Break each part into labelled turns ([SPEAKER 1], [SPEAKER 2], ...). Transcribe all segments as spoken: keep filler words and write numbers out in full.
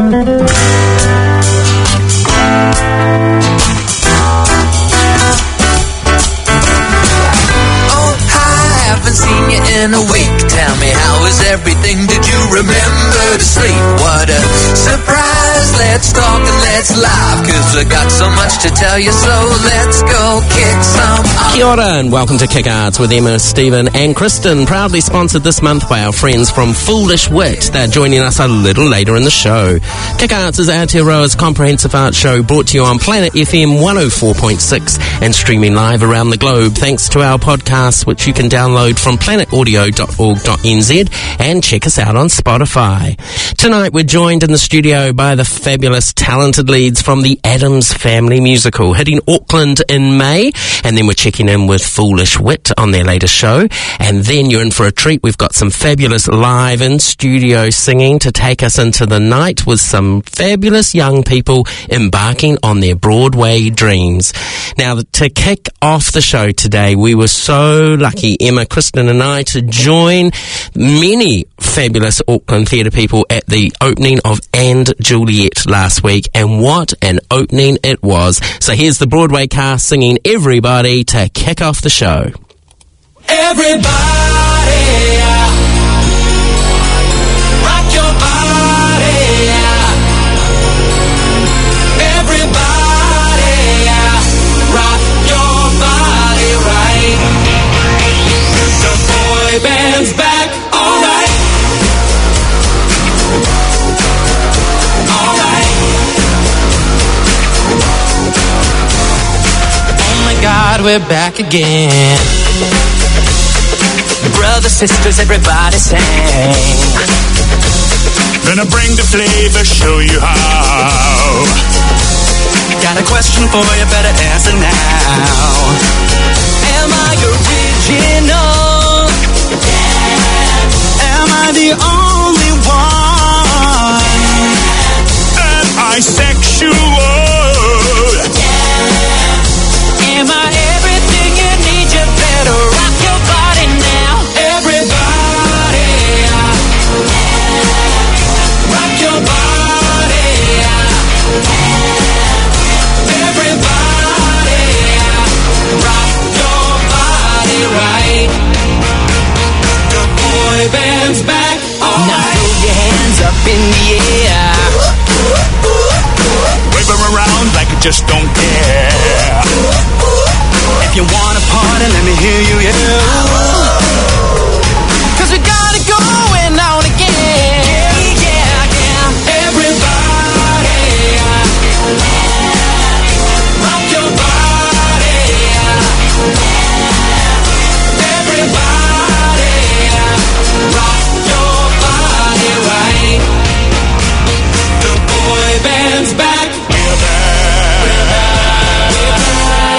[SPEAKER 1] Haven't seen you in a week. Tell me, how is everything? Did you remember to sleep? What a surprise. Let's talk and let's laugh, 'cause I got so much to tell you, so let's go kick some off.
[SPEAKER 2] Kia ora and welcome to Kick Arts with Emma, Stephen and Kristen, proudly sponsored this month by our friends from Foolish Wit. They're joining us a little later in the show. Kick Arts is Aotearoa's comprehensive art show, brought to you on Planet F M one oh four point six and streaming live around the globe thanks to our podcasts, which you can download from planet audio dot org dot n z and check us out on Spotify. Tonight we're joined in the studio by the fabulous talented leads from the Addams Family musical, hitting Auckland in May, and then we're checking in with Foolish Wit on their latest show, and then you're in for a treat. We've got some fabulous live in studio singing to take us into the night with some fabulous young people embarking on their Broadway dreams. Now, to kick off the show today, we were so lucky, Emma, Kristen and I, to join many fabulous Auckland theatre people at the opening of And Juliet last week, and what an opening it was. So here's the Broadway cast singing Everybody to kick off the show.
[SPEAKER 1] Everybody, rock your body. Everybody, rock your body right. The boy band's back, all right. All right. Oh my God, we're back again. Brothers, sisters, everybody sing.
[SPEAKER 3] Gonna bring the flavor, show you how.
[SPEAKER 1] Got a question for you, better answer now. Am I original? Yeah. Am I the only one?
[SPEAKER 3] Am I sexual?
[SPEAKER 1] Yeah. Am I everything you need? You better rock your body now. Everybody, yeah. Rock your body, yeah. Everybody, yeah. Rock your body right. The boy band's back, all now right. Throw your hands up in the air.
[SPEAKER 3] Wave them around like you just don't care.
[SPEAKER 1] If you wanna party, let me hear you yell. 'Cause we got it going on again. Yeah, yeah, yeah. Everybody, yeah. Rock your body, yeah. Everybody, yeah. Rock your body right. The boy band's back. We're back. We're back. We're back.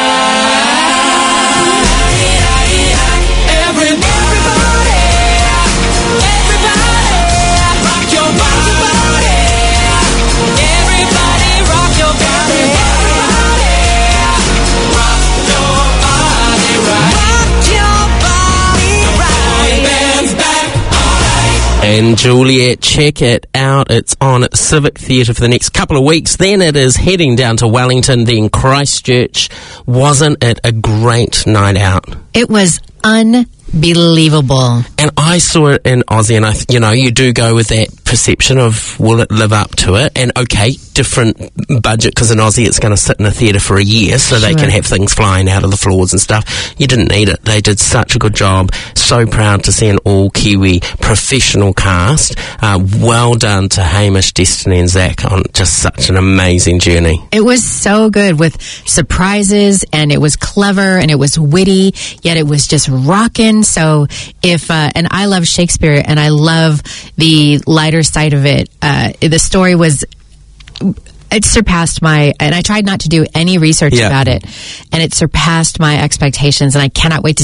[SPEAKER 2] And Juliet, check it out. It's on Civic Theatre for the next couple of weeks. Then it is heading down to Wellington, then Christchurch. Wasn't it a great night out?
[SPEAKER 4] It was unbelievable.
[SPEAKER 2] And I saw it in Aussie, and I, th- you know, you do go with that perception of, will it live up to it? And okay, different budget, because in Aussie it's going to sit in a theatre for a year, so
[SPEAKER 4] Sure.
[SPEAKER 2] they can have things flying out of the floors and stuff. You didn't need it. They did such a good job. So proud to see an all-Kiwi professional cast. Uh, well done to Hamish, Destiny and Zach on just such an amazing journey.
[SPEAKER 4] It was so good with surprises, and it was clever, and it was witty, yet it was just rocking. So if, uh, and I love Shakespeare, and I love the lighter side of it. Uh, the story was, it surpassed my, and I tried not to do any research
[SPEAKER 2] Yeah.
[SPEAKER 4] about it, and it surpassed my expectations, and I cannot wait to see it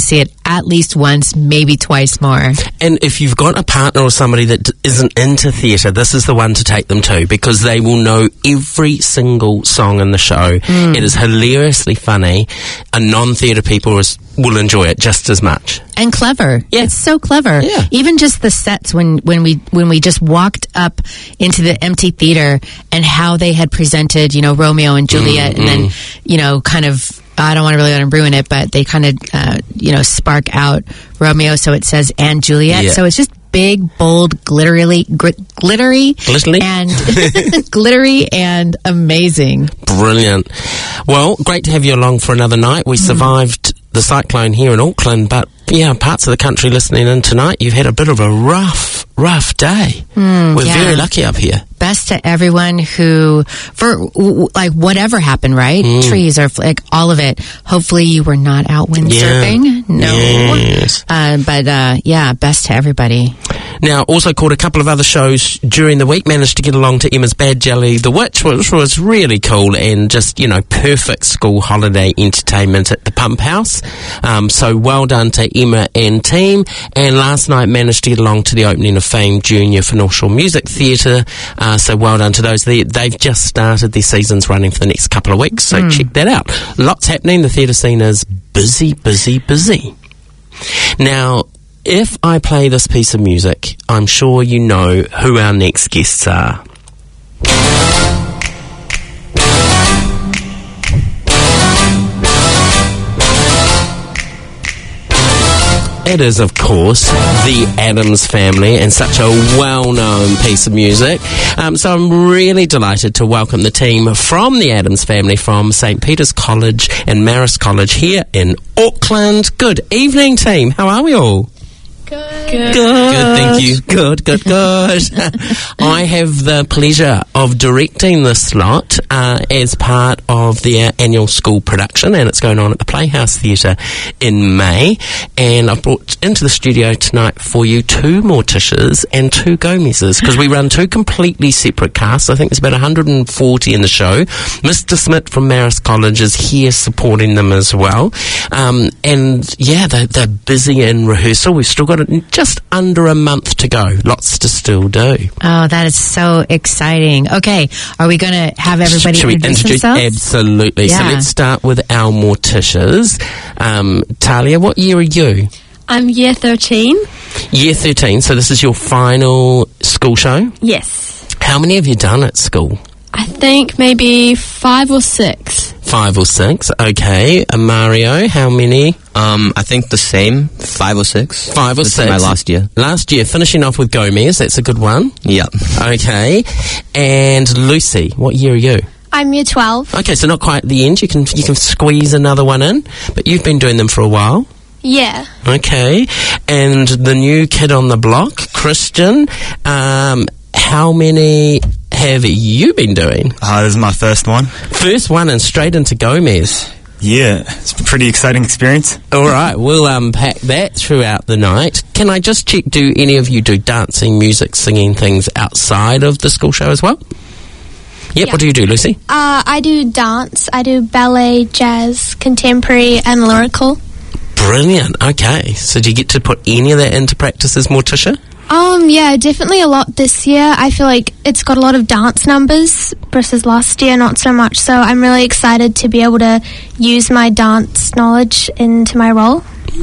[SPEAKER 4] at least once, maybe twice more.
[SPEAKER 2] And if you've got a partner or somebody that d- isn't into theatre, this is the one to take them to, because they will know every single song in the show. Mm. It is hilariously funny, and non-theatre people is, will enjoy it just as much.
[SPEAKER 4] And clever.
[SPEAKER 2] Yeah.
[SPEAKER 4] It's so clever.
[SPEAKER 2] Yeah.
[SPEAKER 4] Even just the sets when, when we when we just walked up into the empty theater and how they had presented, you know, Romeo and Juliet, mm, and mm. then, you know, kind of, I don't want to really let them ruin it, but they kind of, uh, you know, spark out Romeo, so it says and Juliet.
[SPEAKER 2] Yeah.
[SPEAKER 4] So it's just big, bold, glittery, gr- glittery,
[SPEAKER 2] glittery,
[SPEAKER 4] and glittery and amazing.
[SPEAKER 2] Brilliant. Well, great to have you along for another night. We mm. survived the cyclone here in Auckland, but yeah, parts of the country listening in tonight, you've had a bit of a rough, rough day. Mm, We're yeah. very lucky up here.
[SPEAKER 4] Best to everyone who, for w- like whatever happened, right? Mm. Trees or like all of it. Hopefully you were not out windsurfing.
[SPEAKER 2] Yeah.
[SPEAKER 4] No.
[SPEAKER 2] Yes.
[SPEAKER 4] Uh, but uh, yeah, best to everybody.
[SPEAKER 2] Now, also caught a couple of other shows during the week. Managed to get along to Emma's Bad Jelly The Witch, which was really cool and just, you know, perfect school holiday entertainment at the Pump House. Um, so well done to Emma and team. And last night managed to get along to the opening of Fame Junior for North Shore Music Theatre. Uh, so well done to those. They, they've just started their seasons running for the next couple of weeks. So mm. check that out. Lots happening. The theatre scene is busy, busy, busy. Now, if I play this piece of music, I'm sure you know who our next guests are. It is, of course, the Addams Family, and such a well-known piece of music. Um, so I'm really delighted to welcome the team from the Addams Family from Saint Peter's College and Marist College here in Auckland. Good evening, team. How are we all?
[SPEAKER 5] Good.
[SPEAKER 2] Good. Good, thank you. Good, good, good. I have the pleasure of directing this lot uh, as part of their annual school production, and it's going on at the Playhouse Theatre in May. And I've brought into the studio tonight for you two Morticias and two Gomezes, because we run two completely separate casts. I think there's about one hundred forty in the show. Mister Smith from Marist College is here supporting them as well. Um, and yeah, they're, they're busy in rehearsal. We've still got just under a month to go. Lots to still do.
[SPEAKER 4] Oh, that is so exciting. Okay, are we going to have everybody
[SPEAKER 2] Should we
[SPEAKER 4] introduce,
[SPEAKER 2] introduce
[SPEAKER 4] themselves?
[SPEAKER 2] Absolutely.
[SPEAKER 4] Yeah.
[SPEAKER 2] So let's start with our Morticias. Um, Talia, what year are you?
[SPEAKER 5] I'm year thirteen.
[SPEAKER 2] Year thirteen, so this is your final school show?
[SPEAKER 5] Yes.
[SPEAKER 2] How many have you done at school?
[SPEAKER 5] I think maybe five or six.
[SPEAKER 2] Five or six, okay. Uh, Mario, how many?
[SPEAKER 6] Um, I think the same, five or six.
[SPEAKER 2] Five or
[SPEAKER 6] this
[SPEAKER 2] six.
[SPEAKER 6] Is my last year.
[SPEAKER 2] Last year, finishing off with Gomez, that's a good one.
[SPEAKER 6] Yeah.
[SPEAKER 2] Okay. And Lucy, what year are you?
[SPEAKER 7] I'm year twelve.
[SPEAKER 2] Okay, so not quite at the end. You can you can squeeze another one in, but you've been doing them for a while.
[SPEAKER 7] Yeah.
[SPEAKER 2] Okay. And the new kid on the block, Christian, um, how many have you been doing?
[SPEAKER 8] Uh, this is my first one.
[SPEAKER 2] First one and straight into Gomez.
[SPEAKER 8] Yeah, it's a pretty exciting experience.
[SPEAKER 2] All right, we'll unpack that throughout the night. Can I just check, do any of you do dancing, music, singing things outside of the school show as well? Yep,
[SPEAKER 7] Yeah.
[SPEAKER 2] What do you do, Lucy?
[SPEAKER 7] Uh, I do dance. I do ballet, jazz, contemporary, and lyrical.
[SPEAKER 2] Brilliant, okay. So do you get to put any of that into practice as Morticia?
[SPEAKER 7] Um, yeah, definitely a lot this year. I feel like it's got a lot of dance numbers versus last year, not so much. So I'm really excited to be able to use my dance knowledge into my role.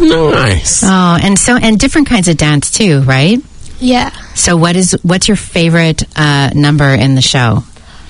[SPEAKER 2] Nice.
[SPEAKER 4] Oh, and so and different kinds of dance too, right?
[SPEAKER 7] Yeah.
[SPEAKER 4] So what is what's your favorite uh, number in the show?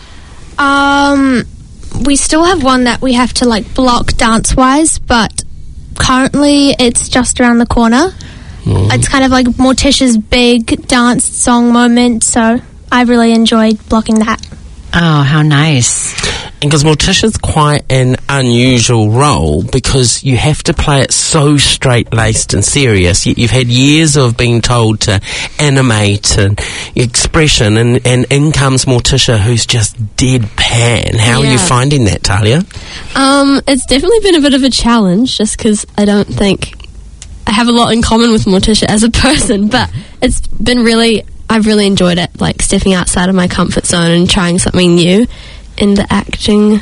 [SPEAKER 7] Um, we still have one that we have to like block dance-wise, but currently it's just around the corner. Mm. It's kind of like Morticia's big dance song moment, so I really enjoyed blocking that.
[SPEAKER 4] Oh, how nice.
[SPEAKER 2] And because Morticia's quite an unusual role, because you have to play it so straight-laced and serious. You, you've had years of being told to animate and expression, and, and in comes Morticia, who's just deadpan. How
[SPEAKER 5] Yeah.
[SPEAKER 2] are you finding that, Talia?
[SPEAKER 5] Um, it's definitely been a bit of a challenge, just because I don't think I have a lot in common with Morticia as a person, but it's been really, I've really enjoyed it, like stepping outside of my comfort zone and trying something new in the acting.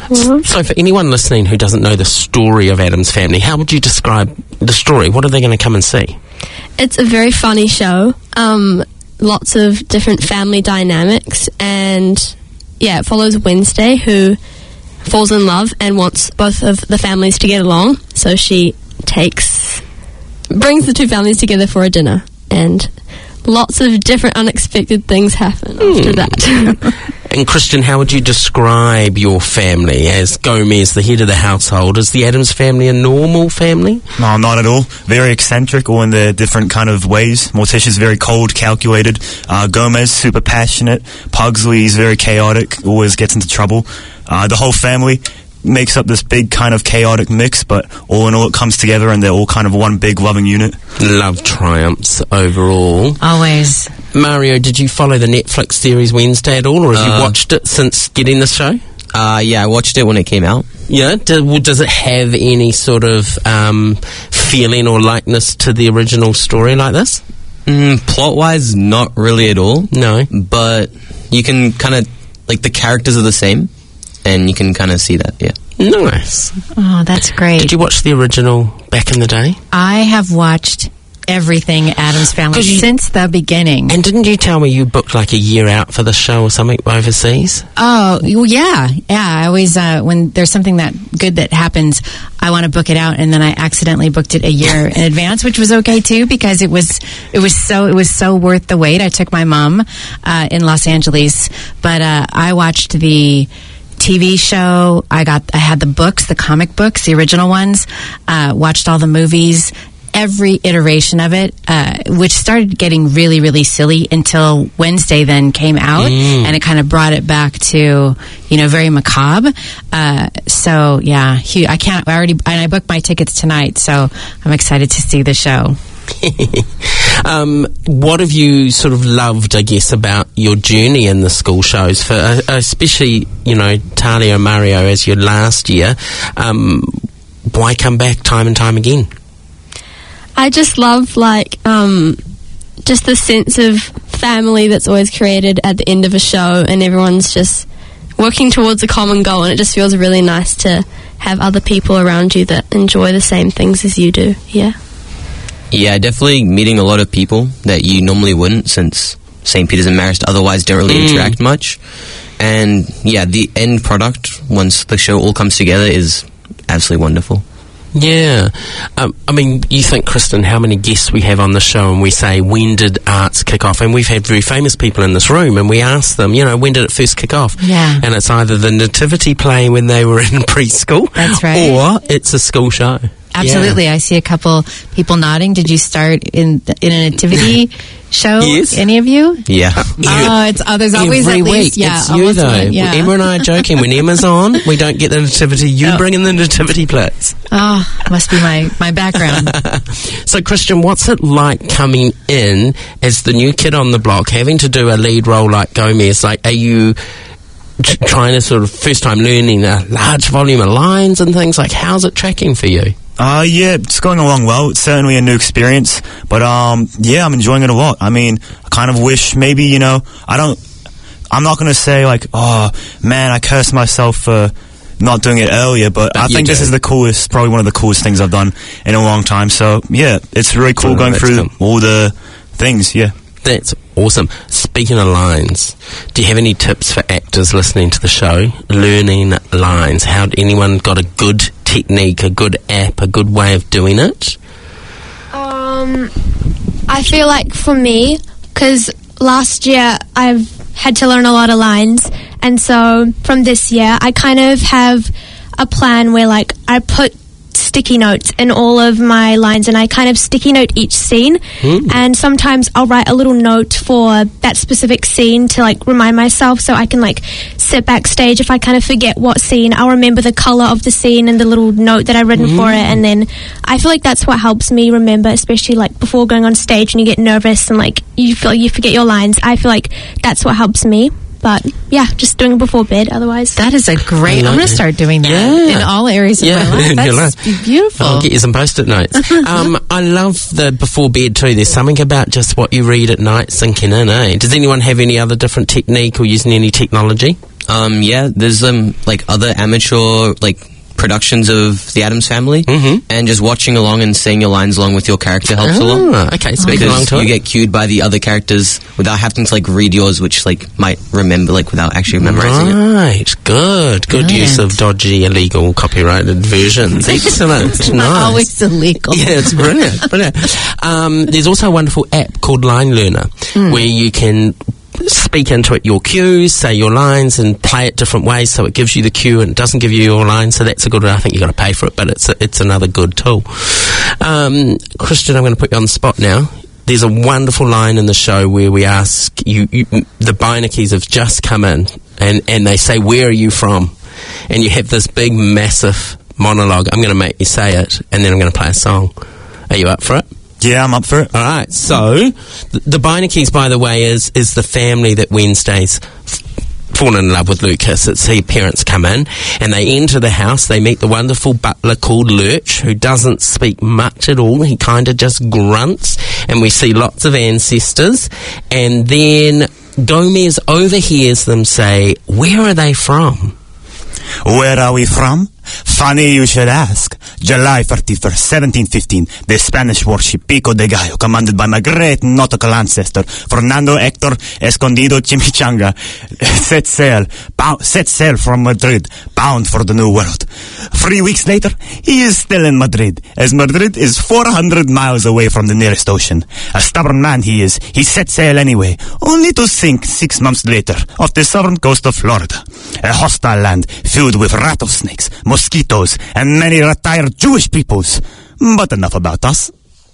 [SPEAKER 2] So for anyone listening who doesn't know the story of Addams Family, how would you describe the story? What are they going to come and see?
[SPEAKER 5] It's a very funny show. Um, lots of different family dynamics, and yeah, it follows Wednesday, who falls in love and wants both of the families to get along. So she takes, brings the two families together for a dinner, and lots of different unexpected things happen mm. after that.
[SPEAKER 2] And Christian, how would you describe your family as Gomez, the head of the household? Is the Addams family a normal family?
[SPEAKER 8] No, not at all. Very eccentric, all in their different kind of ways. Morticia's very cold, calculated. Uh, Gomez, super passionate. Pugsley's very chaotic, always gets into trouble. Uh, the whole family makes up this big kind of chaotic mix, but all in all it comes together and they're all kind of one big loving unit.
[SPEAKER 2] Love triumphs overall.
[SPEAKER 4] Always.
[SPEAKER 2] Mario, did you follow the Netflix series Wednesday at all, or have uh, you watched it since getting the show?
[SPEAKER 6] Uh, yeah, I watched it when it came out.
[SPEAKER 2] Yeah? Do, does it have any sort of um, feeling or likeness to the original story like this?
[SPEAKER 6] Mm, plot-wise, not really at all.
[SPEAKER 2] No.
[SPEAKER 6] But you can kind of, like, the characters are the same, and you can kind of see that, yeah.
[SPEAKER 2] Nice.
[SPEAKER 4] Oh, that's great.
[SPEAKER 2] Did you watch the original back in the day?
[SPEAKER 4] I have watched everything Addams Family you, since the beginning.
[SPEAKER 2] And didn't you tell me you booked like a year out for the show or something overseas?
[SPEAKER 4] Oh, well, yeah. Yeah, I always, uh, when there's something that good that happens, I want to book it out, and then I accidentally booked it a year in advance, which was okay too, because it was, it was so, it was so worth the wait. I took my mom, uh, in Los Angeles, but, uh, I watched the T V show. I got, I had the books, the comic books, the original ones, uh, watched all the movies, every iteration of it, uh, which started getting really, really silly until Wednesday then came out, mm. and it kind of brought it back to, you know, very macabre. Uh, so yeah, he, I can't, I already, and I booked my tickets tonight, so I'm excited to see the show.
[SPEAKER 2] um, what have you sort of loved, I guess, about your journey in the school shows, for uh, especially, you know, Talia and Mario as your last year? Um, why come back time and time again?
[SPEAKER 5] I just love, like, um, just the sense of family that's always created at the end of a show, and everyone's just working towards a common goal, and it just feels really nice to have other people around you that enjoy the same things as you do. Yeah.
[SPEAKER 6] Yeah, definitely meeting a lot of people that you normally wouldn't, since Saint Peter's and Marist otherwise don't really mm. interact much. And yeah, the end product, once the show all comes together, is absolutely wonderful.
[SPEAKER 2] Yeah. Um, I mean, you think, Kristen, how many guests we have on the show, and we say, when did arts kick off? And we've had very famous people in this room, and we ask them, you know, when did it first kick off?
[SPEAKER 4] Yeah.
[SPEAKER 2] And it's either the nativity play when they were in preschool.
[SPEAKER 4] That's right.
[SPEAKER 2] Or it's a school show.
[SPEAKER 4] Absolutely.
[SPEAKER 2] Yeah.
[SPEAKER 4] I see a couple people nodding. Did you start in in a nativity show?
[SPEAKER 2] Yes.
[SPEAKER 4] Any of you?
[SPEAKER 6] Yeah.
[SPEAKER 4] Oh, it's oh, there's always
[SPEAKER 2] Every
[SPEAKER 4] at
[SPEAKER 2] week.
[SPEAKER 4] least yeah.
[SPEAKER 2] It's you though.
[SPEAKER 4] One, yeah.
[SPEAKER 2] Emma and I are joking. When Emma's on, we don't get the nativity. You oh. bring in the nativity plates.
[SPEAKER 4] Oh, must be my my background.
[SPEAKER 2] So, Christian, what's it like coming in as the new kid on the block, having to do a lead role like Gomez? Like, are you t- trying to sort of first time learning a large volume of lines and things? Like, how's it tracking for you?
[SPEAKER 8] Uh, yeah, it's going along well. It's certainly a new experience, but, um, yeah, I'm enjoying it a lot. I mean, I kind of wish maybe, you know, I don't, I'm not going to say like, oh, man, I curse myself for not doing it earlier, but, but I think do. This is the coolest, probably one of the coolest things I've done in a long time. So, yeah, it's really cool oh, going through cool. all the things, yeah.
[SPEAKER 2] That's awesome. Speaking of lines, do you have any tips for actors listening to the show? Learning lines. How, anyone got a good technique, a good app, a good way of doing it?
[SPEAKER 7] Um, I feel like for me, because last year I've had to learn a lot of lines, and so from this year I kind of have a plan where like I put sticky notes in all of my lines, and I kind of sticky note each scene, mm. and sometimes I'll write a little note for that specific scene to like remind myself, so I can like sit backstage. If I kind of forget what scene, I'll remember the colour of the scene and the little note that I've written mm. for it, and then I feel like that's what helps me remember, especially like before going on stage and you get nervous and like you feel like you forget your lines. I feel like that's what helps me. But, yeah, just doing it before bed, otherwise.
[SPEAKER 4] That is a great... I'm going to start doing that
[SPEAKER 2] yeah.
[SPEAKER 4] in all areas of
[SPEAKER 2] yeah.
[SPEAKER 4] my life. That's
[SPEAKER 2] life.
[SPEAKER 4] beautiful.
[SPEAKER 2] I'll get you some post-it notes. um, I love the before bed, too. There's something about just what you read at night sinking in, eh? Does anyone have any other different technique or using any technology?
[SPEAKER 6] Um, yeah, there's um like other amateur like productions of the Addams Family,
[SPEAKER 2] Mhm.
[SPEAKER 6] and just watching along and saying your lines along with your character helps a lot.
[SPEAKER 2] Ah, okay, speaking along
[SPEAKER 6] Because
[SPEAKER 2] to
[SPEAKER 6] you
[SPEAKER 2] it.
[SPEAKER 6] get cued by the other characters without having to like read yours, which like might remember like without actually memorizing it.
[SPEAKER 2] Right, good. Good use of dodgy, illegal, copyrighted versions. Excellent. Nice.
[SPEAKER 4] Always illegal.
[SPEAKER 2] Yeah, it's brilliant. brilliant. Um, there's also a wonderful app called Line Learner where you can speak into it your cues, say your lines, and play it different ways. So it gives you the cue and it doesn't give you your lines. So that's a good one. I think you've got to pay for it, but it's a, it's another good tool. Um, Christian, I'm going to put you on the spot now. There's a wonderful line in the show where we ask you, you the Beinecke's have just come in, and, and they say, "Where are you from?" And you have this big, massive monologue. I'm going to make you say it, and then I'm going to play a song. Are you up for it?
[SPEAKER 8] Yeah, I'm up for it.
[SPEAKER 2] All right. So, th- the Beinecke's, by the way, is is the family that Wednesday's f- fallen in love with Lucas. It's her parents come in, and they enter the house. They meet the wonderful butler called Lurch, who doesn't speak much at all. He kind of just grunts, and we see lots of ancestors. And then Gomez overhears them say, "Where are they from?"
[SPEAKER 8] Where are we from? Funny you should ask. July thirty-first, seventeen fifteen, the Spanish warship Pico de Gallo, commanded by my great nautical ancestor, Fernando Hector Escondido Chimichanga, set sail, bound, set sail from Madrid, bound for the New World. Three weeks later, he is still in Madrid, as Madrid is four hundred miles away from the nearest ocean. A stubborn man he is, he set sail anyway, only to sink six months later off the southern coast of Florida. A hostile land filled with rattlesnakes, mosquitoes, and many retired Jewish peoples. But enough about us.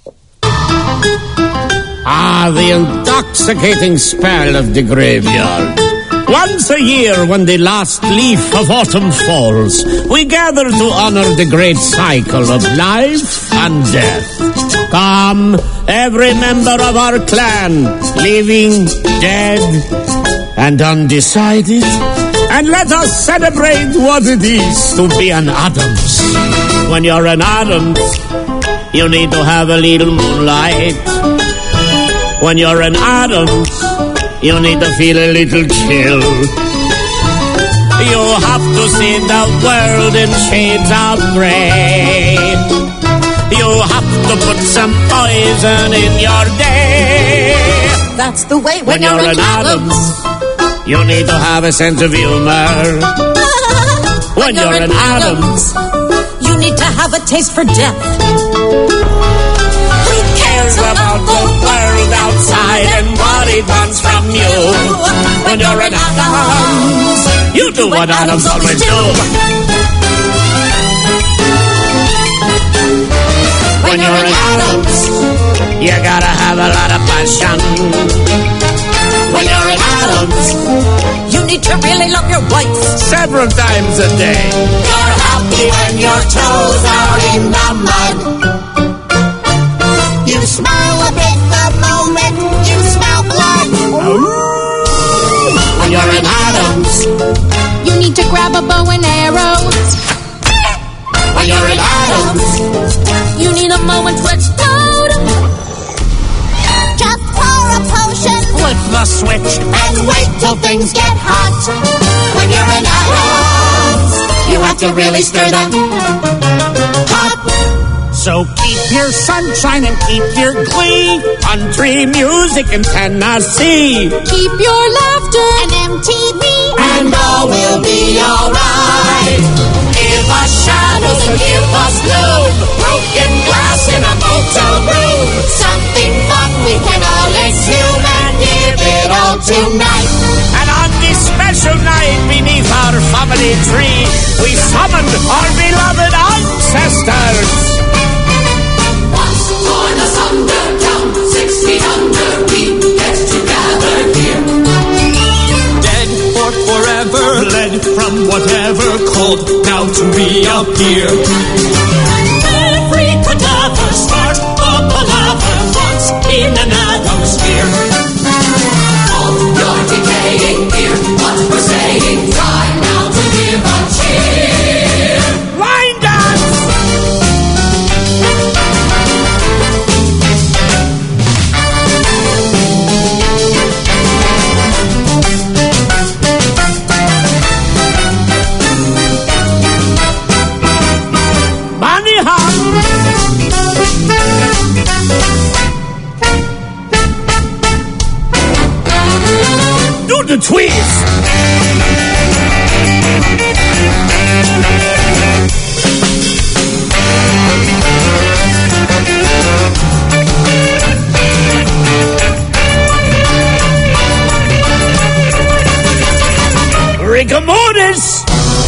[SPEAKER 9] Ah, the intoxicating spell of the graveyard. Once a year, when the last leaf of autumn falls, we gather to honor the great cycle of life and death. Come, every member of our clan, living, dead, and undecided, and let us celebrate what it is to be an Addams. When you're an Addams, you need to have a little moonlight. When you're an Addams, you need to feel a little chill. You have to see the world in shades of gray. You have to put some poison in your day.
[SPEAKER 10] That's the way
[SPEAKER 9] When, when you're, you're an Addams, Addams, you need to have a sense of humor. When, when you're, you're an Addams,
[SPEAKER 10] Addams, you need to have a taste for death.
[SPEAKER 9] Who cares about the world outside and what it wants from you? When you're an Addams, you do what Addams always do. When you're an Addams, you gotta have a lot of passion. When you're an Addams,
[SPEAKER 10] you need to really love your wife
[SPEAKER 9] several times a day.
[SPEAKER 10] You're happy when your toes are in the mud. You smile a bit the moment you smell blood.
[SPEAKER 9] When you're an Addams,
[SPEAKER 11] you need to grab a bow and arrow.
[SPEAKER 9] When you're an Addams,
[SPEAKER 11] you need a moment to explode.
[SPEAKER 10] Just pour a potion,
[SPEAKER 9] flip the switch,
[SPEAKER 10] and wait till things get hot. When you're an Addams, you have to really stir the pot.
[SPEAKER 9] So keep your sunshine and keep your glee. Country music in Tennessee.
[SPEAKER 11] Keep your laughter
[SPEAKER 10] and M T V, and all will be alright. Give us shadows and give us gloom. Broken glass in a motel room. Something fun we can all assume and give it all tonight.
[SPEAKER 9] And on this special night beneath our family tree, we summon our beloved ancestors.
[SPEAKER 12] Once born asunder, down six feet under, we get together here.
[SPEAKER 13] Dead or forever, bled from whatever called now to reappear. Every cadaver start a palaver once in an Addams sphere.
[SPEAKER 12] All your decaying ear, what we're saying, try now to give a cheer.
[SPEAKER 9] Line dance! rigor mortis.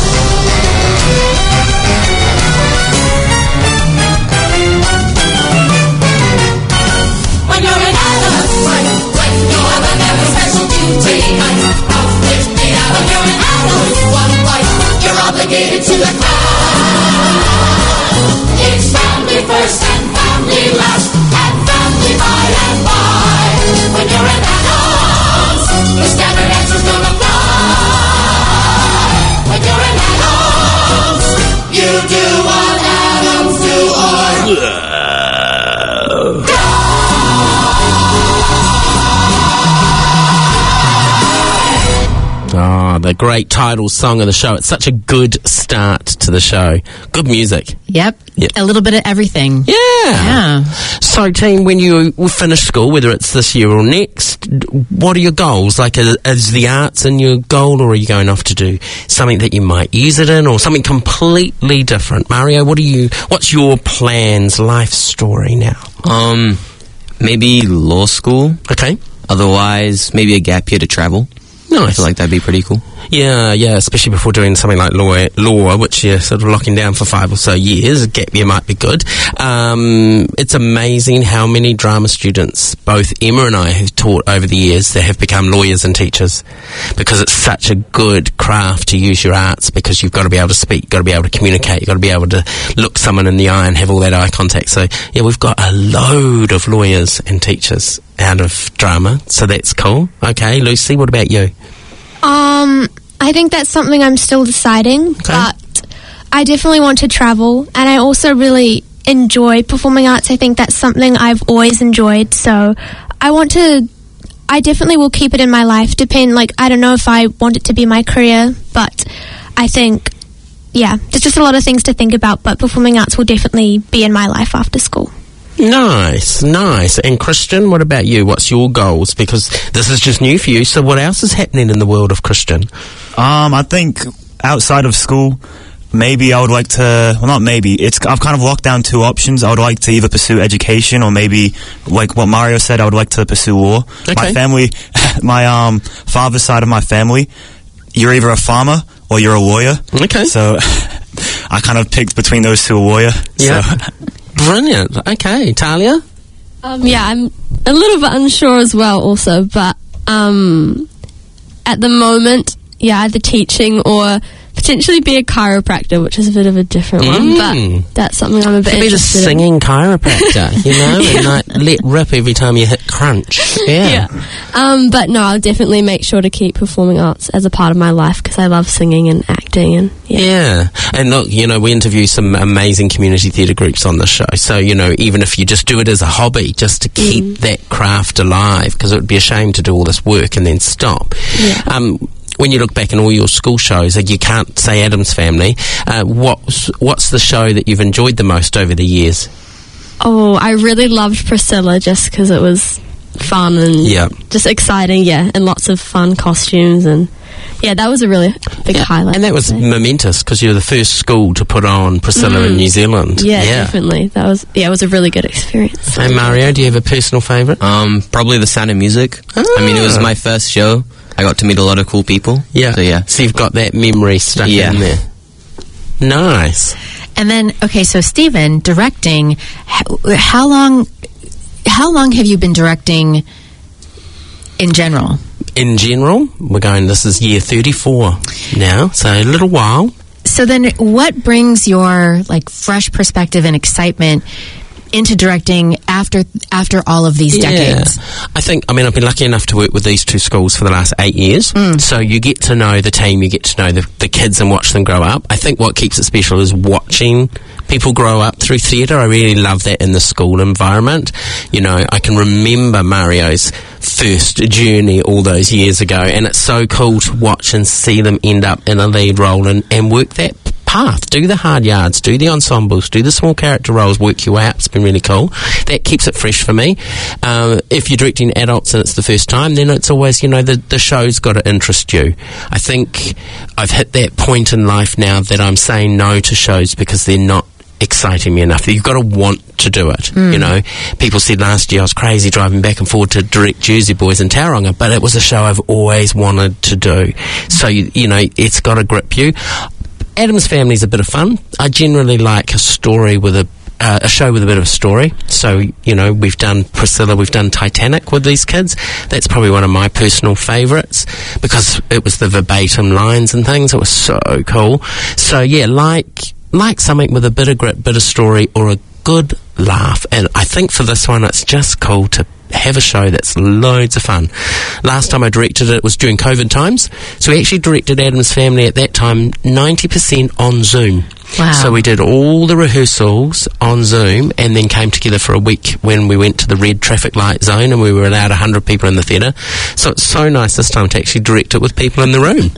[SPEAKER 10] When you're in Adam's right, when you have a very special duty night, out with the Adam, you're in Adam's one bite, you're obligated to the crowd. It's family first and family last, and family by and by. When you're in Adam's, the standard answers don't apply. When you're in Adam's, you do what Adams do or
[SPEAKER 2] Oh, the great title song of the show. It's such a good start to the show. Good music.
[SPEAKER 4] Yep.
[SPEAKER 2] Yep.
[SPEAKER 4] A little bit of everything.
[SPEAKER 2] Yeah.
[SPEAKER 4] Yeah.
[SPEAKER 2] So, team, when you finish school, whether it's this year or next, what are your goals? Like, is, is the arts in your goal, or are you going off to do something that you might use it in, or something completely different? Mario, what are you? What's your plans, life story now?
[SPEAKER 6] Um, maybe law school.
[SPEAKER 2] Okay.
[SPEAKER 6] Otherwise, maybe a gap year to travel.
[SPEAKER 2] Nice.
[SPEAKER 6] I feel like that'd be pretty cool.
[SPEAKER 2] Yeah, yeah, especially before doing something like law, law, which you're sort of locking down for five or so years. A gap year might be good. Um, it's amazing how many drama students, both Emma and I, have taught over the years, that have become lawyers and teachers, because it's such a good craft to use your arts, because you've got to be able to speak, you've got to be able to communicate, you've got to be able to look someone in the eye and have all that eye contact. So, yeah, we've got a load of lawyers and teachers out of drama, so that's cool. Okay, Lucy, what about you?
[SPEAKER 7] Um, I think that's something I'm still deciding, but I definitely want to travel, and I also really enjoy performing arts. I think that's something I've always enjoyed, so I want to, I definitely will keep it in my life. Depend, like, I don't know if I want it to be my career, but I think, yeah, there's just a lot of things to think about, but performing arts will definitely be in my life after school.
[SPEAKER 2] Nice, nice. And Christian, what about you? What's your goals? Because this is just new for you, so what else is happening in the world of Christian?
[SPEAKER 8] Um, I think outside of school, maybe I would like to, well, not maybe, it's, I've kind of locked down two options. I would like to either pursue education, or maybe, like what Mario said, I would like to pursue law.
[SPEAKER 2] Okay.
[SPEAKER 8] My family, my um father's side of my family, you're either a farmer or you're a lawyer.
[SPEAKER 2] Okay.
[SPEAKER 8] So I kind of picked between those two, a lawyer.
[SPEAKER 2] Yeah.
[SPEAKER 8] So.
[SPEAKER 2] Brilliant. Okay, Talia?
[SPEAKER 5] Um, yeah, I'm a little bit unsure as well also, but um, at the moment, yeah, either teaching or potentially be a chiropractor, which is a bit of a different one,
[SPEAKER 2] Mm.
[SPEAKER 5] but that's something I'm a bit
[SPEAKER 2] Could be the
[SPEAKER 5] interested in.
[SPEAKER 2] singing chiropractor, you know, and like let rip every time you hit crunch. Yeah.
[SPEAKER 5] Yeah. Um, but no, I'll definitely make sure to keep performing arts as a part of my life, because I love singing and acting, and yeah.
[SPEAKER 2] Yeah. And look, you know, we interview some amazing community theatre groups on this show. So, you know, even if you just do it as a hobby, just to keep
[SPEAKER 5] Mm.
[SPEAKER 2] that craft alive, because it would be a shame to do all this work and then stop.
[SPEAKER 5] Yeah.
[SPEAKER 2] Um, when you look back in all your school shows, like you can't say Addams Family, uh, what's, what's the show that you've enjoyed the most over the years?
[SPEAKER 5] Oh, I really loved Priscilla just because it was fun and
[SPEAKER 2] Yeah.
[SPEAKER 5] just exciting, yeah, and lots of fun costumes, and yeah, that was a really big highlight.
[SPEAKER 2] And that was
[SPEAKER 5] I'd say.
[SPEAKER 2] momentous, because you're the first school to put on Priscilla in
[SPEAKER 5] Mm.
[SPEAKER 2] New Zealand.
[SPEAKER 5] Yeah, definitely. That was yeah, it was a really good experience.
[SPEAKER 2] Hey Mario, do you have a personal favourite?
[SPEAKER 6] Um, probably The Sound of Music. I mean, it was my first show. I got to meet a lot of cool people.
[SPEAKER 2] Yeah.
[SPEAKER 6] So, yeah.
[SPEAKER 2] So you've got that memory stuck
[SPEAKER 6] Yeah.
[SPEAKER 2] in there. Nice.
[SPEAKER 4] And then, okay, so Stephen, directing, how, how long, how long have you been directing in general?
[SPEAKER 2] In general, we're going, this is year thirty-four now, so a little while.
[SPEAKER 4] So then what brings your, like, fresh perspective and excitement into directing after after all of these decades?
[SPEAKER 2] I think, I mean, I've been lucky enough to work with these two schools for the last eight years.
[SPEAKER 4] Mm.
[SPEAKER 2] So you get to know the team, you get to know the, the kids and watch them grow up. I think what keeps it special is watching people grow up through theatre. I really love that in the school environment. You know, I can remember Mario's first journey all those years ago, and it's so cool to watch and see them end up in a lead role and, and work that path, do the hard yards, do the ensembles, do the small character roles, work your way up. It's been really cool. That keeps it fresh for me. Um, if you're directing adults and it's the first time, then it's always, you know, the, the show's got to interest you. I think I've hit that point in life now that I'm saying no to shows because they're not exciting me enough. You've got to want to do it.
[SPEAKER 4] Mm.
[SPEAKER 2] You know, people said last year I was crazy driving back and forward to direct Jersey Boys in Tauranga, but it was a show I've always wanted to do. So, you, you know, it's got to grip you. Addams Family's a bit of fun. I generally like a story with a Uh, a show with a bit of a story. So, you know, we've done Priscilla, we've done Titanic with these kids. That's probably one of my personal favourites because it was the verbatim lines and things. It was so cool. So, yeah, like like something with a bit of grit, bit of story, or a good laugh. And I think for this one, it's just cool to have a show that's loads of fun. Last time I directed it, it was during COVID times. So we actually directed Addams Family at that time ninety percent on Zoom.
[SPEAKER 4] Wow.
[SPEAKER 2] So we did all the rehearsals on Zoom and then came together for a week when we went to the red traffic light zone and we were allowed one hundred people in the theatre. So it's so nice this time to actually direct it with people in the room.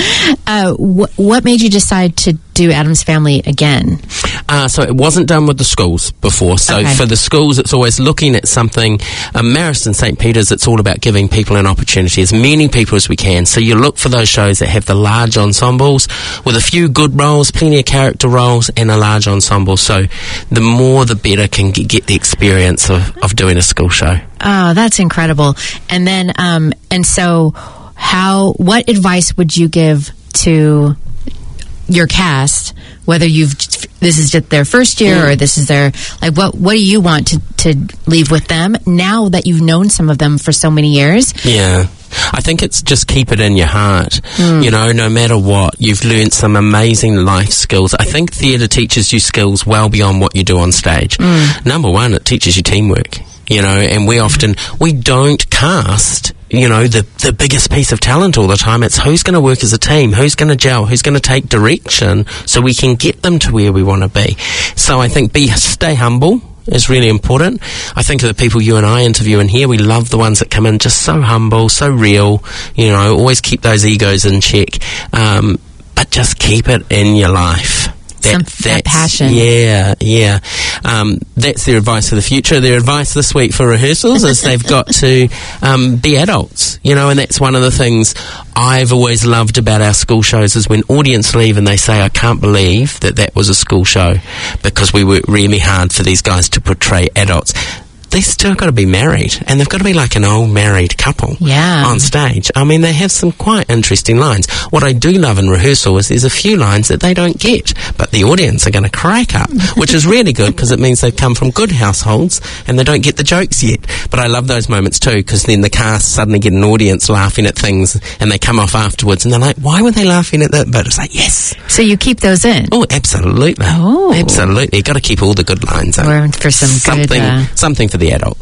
[SPEAKER 4] uh, wh- what made you decide to do Addams Family again?
[SPEAKER 2] Uh, so it wasn't done with the schools before. So
[SPEAKER 4] Okay.
[SPEAKER 2] for the schools, it's always looking at something. Um, Marist and Saint Peter's, it's all about giving people an opportunity, as many people as we can. So you look for those shows that have the large ensembles with a few good roles, plenty of character roles, and a large ensemble. So the more the better can get, get the experience of, of doing a school show.
[SPEAKER 4] Oh, that's incredible. And then, um, and so how, what advice would you give to your cast, whether you've, this is just their first year
[SPEAKER 2] Mm.
[SPEAKER 4] or this is their, like, what, what do you want to, to leave with them now that you've known some of them for so many years?
[SPEAKER 2] Yeah. I think it's just keep it in your heart.
[SPEAKER 4] Mm.
[SPEAKER 2] You know, no matter what, you've learned some amazing life skills. I think theatre teaches you skills well beyond what you do on stage.
[SPEAKER 4] Mm.
[SPEAKER 2] Number one, it teaches you teamwork. You know, and we often, we don't cast, you know, the, the biggest piece of talent all the time. It's who's going to work as a team, who's going to gel, who's going to take direction so we can get them to where we want to be. So I think be, stay humble is really important. I think of the people you and I interview in here, we love the ones that come in just so humble, so real, you know, always keep those egos in check, um, but just keep it in your life.
[SPEAKER 4] Some, that passion.
[SPEAKER 2] Yeah, yeah. Um, that's their advice for the future. Their advice this week for rehearsals is they've got to um, be adults, you know, and that's one of the things I've always loved about our school shows is when audience leave and they say, I can't believe that that was a school show because we worked really hard for these guys to portray adults. They've still got to be married, and they've got to be like an old married couple
[SPEAKER 4] yeah.
[SPEAKER 2] on stage. I mean, they have some quite interesting lines. What I do love in rehearsal is there's a few lines that they don't get, but the audience are going to crack up, which is really good because it means they've come from good households and they don't get the jokes yet. But I love those moments too because then the cast suddenly get an audience laughing at things and they come off afterwards and they're like, why were they laughing at that? But it's like, yes.
[SPEAKER 4] So you keep those in?
[SPEAKER 2] Oh, absolutely.
[SPEAKER 4] Oh.
[SPEAKER 2] Absolutely. You've got to keep all the good lines in.
[SPEAKER 4] Or for some
[SPEAKER 2] something,
[SPEAKER 4] good... Uh...
[SPEAKER 2] Something for the adults.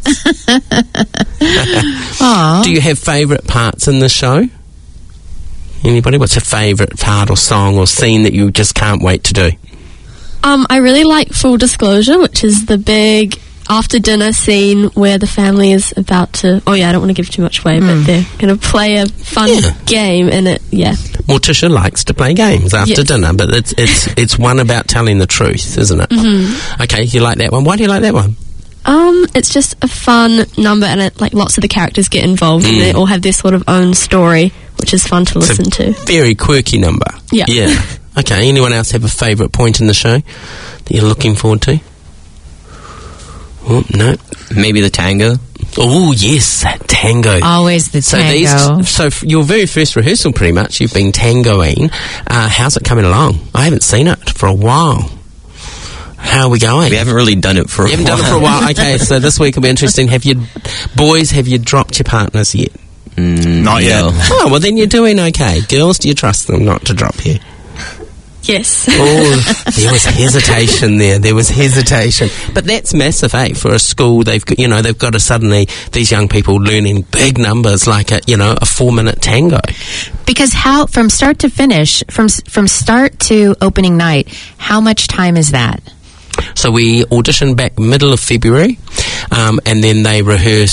[SPEAKER 4] Aww.
[SPEAKER 2] Do you have favourite parts in the show? Anybody? What's your favourite part or song or scene that you just can't wait to do?
[SPEAKER 5] Um, I really like Full Disclosure, which is the big after dinner scene where the family is about to, oh yeah, I don't want to give too much away, mm. but they're going to play a fun yeah. game and it, yeah.
[SPEAKER 2] Morticia likes to play games after
[SPEAKER 5] yes.
[SPEAKER 2] dinner, but it's it's it's one about telling the truth, isn't it?
[SPEAKER 5] Mm-hmm.
[SPEAKER 2] Okay, you like that one. Why do you like that one?
[SPEAKER 5] Um, it's just a fun number and it, like lots of the characters get involved mm. and they all have their sort of own story, which is fun to listen
[SPEAKER 2] it's a
[SPEAKER 5] to.
[SPEAKER 2] Very quirky number.
[SPEAKER 5] Yeah.
[SPEAKER 2] Yeah. Okay, anyone else have a favourite point in the show that you're looking forward to? Oh, no.
[SPEAKER 6] Maybe the tango.
[SPEAKER 2] Oh, yes, that tango.
[SPEAKER 4] Always the
[SPEAKER 2] so
[SPEAKER 4] tango.
[SPEAKER 2] These, so f- your very first rehearsal, pretty much, you've been tangoing. Uh, how's it coming along? I haven't seen it for a while. How are we going?
[SPEAKER 6] We haven't really done it for a
[SPEAKER 2] you
[SPEAKER 6] while.
[SPEAKER 2] You haven't done it for a while. Okay, so this week will be interesting. Have you, boys, have you dropped your partners yet?
[SPEAKER 6] Mm,
[SPEAKER 8] not yet.
[SPEAKER 6] No.
[SPEAKER 2] Oh, well, then you're doing okay. Girls, do you trust them not to drop you?
[SPEAKER 5] Yes.
[SPEAKER 2] Oh, there was hesitation there. There was hesitation. But that's massive, eh? For a school, they've got, you know, they've got to suddenly, these young people learning big numbers like a, you know, a four-minute tango.
[SPEAKER 4] Because how, from start to finish, from from start to opening night, how much time is that?
[SPEAKER 2] So we audition back middle of February, um, and then they rehearse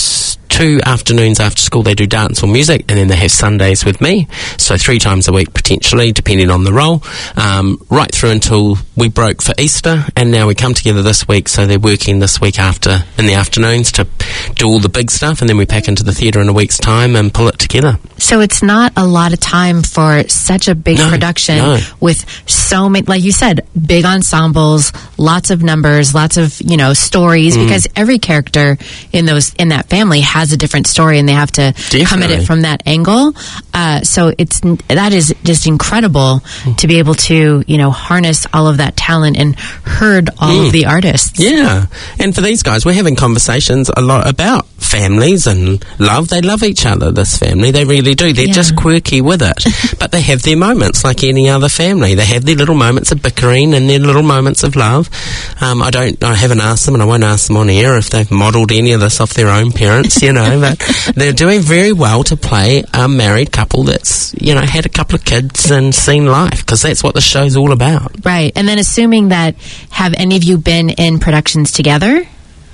[SPEAKER 2] two afternoons after school they do dance or music, and then they have Sundays with me, so three times a week potentially, depending on the role, um, right through until we broke for Easter, and now we come together this week, so they're working this week after in the afternoons to do all the big stuff, and then we pack into the theatre in a week's time and pull it together.
[SPEAKER 4] So it's not a lot of time for such a big
[SPEAKER 2] No,
[SPEAKER 4] production
[SPEAKER 2] no.
[SPEAKER 4] with so many, like you said, big ensembles, lots of numbers, lots of, you know, stories,
[SPEAKER 2] Mm.
[SPEAKER 4] because every character in those, in that family has a different story, and they have to come at
[SPEAKER 2] Definitely.
[SPEAKER 4] it from that angle. Uh, so it's, that is just incredible
[SPEAKER 2] Mm.
[SPEAKER 4] to be able to, you know, harness all of that talent and herd all
[SPEAKER 2] Mm.
[SPEAKER 4] of the artists.
[SPEAKER 2] Yeah, and for these guys, we're having conversations a lot about families and love. They love each other, this family. They really do. They're
[SPEAKER 4] Yeah.
[SPEAKER 2] just quirky with it. But they have their moments like any other family. They have their little moments of bickering and their little moments of love. Um, I don't, I haven't asked them, and I won't ask them on air if they've modelled any of this off their own parents, you know, but they're doing very well to play a married couple that's, you know, had a couple of kids and seen life, because that's what the show's all about.
[SPEAKER 4] Right. And then assuming that, have any of you been in productions together?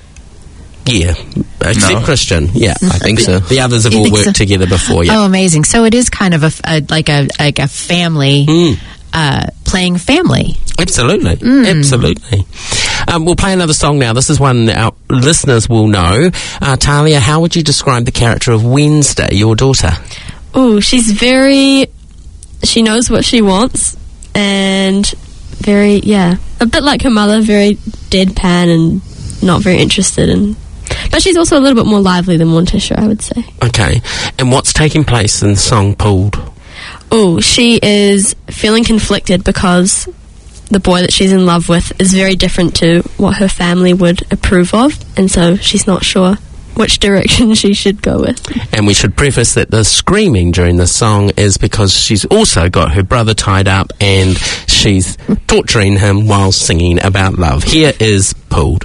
[SPEAKER 2] Yeah, except
[SPEAKER 8] No.
[SPEAKER 2] Christian. Yeah,
[SPEAKER 6] I think so.
[SPEAKER 2] The others have
[SPEAKER 4] You
[SPEAKER 2] all
[SPEAKER 4] think
[SPEAKER 2] worked
[SPEAKER 4] so?
[SPEAKER 2] together before. Yeah.
[SPEAKER 4] Oh, amazing. So it is kind of a, f- a- like a like a family
[SPEAKER 2] Mm.
[SPEAKER 4] uh, playing family.
[SPEAKER 2] Absolutely,
[SPEAKER 4] Mm.
[SPEAKER 2] absolutely. Um, we'll play another song now. This is one our listeners will know. Uh, Talia, how would you describe the character of Wednesday, your daughter?
[SPEAKER 5] Oh, she's very. She knows what she wants, and very, yeah, a bit like her mother, very deadpan and not very interested in. But she's also a little bit more lively than Morticia, I would say.
[SPEAKER 2] Okay, and what's taking place in the song Pulled?
[SPEAKER 5] Oh, she is feeling conflicted because the boy that she's in love with is very different to what her family would approve of, and so she's not sure which direction she should go with.
[SPEAKER 2] And we should preface that the screaming during the song is because she's also got her brother tied up and she's torturing him while singing about love. Here is Pulled.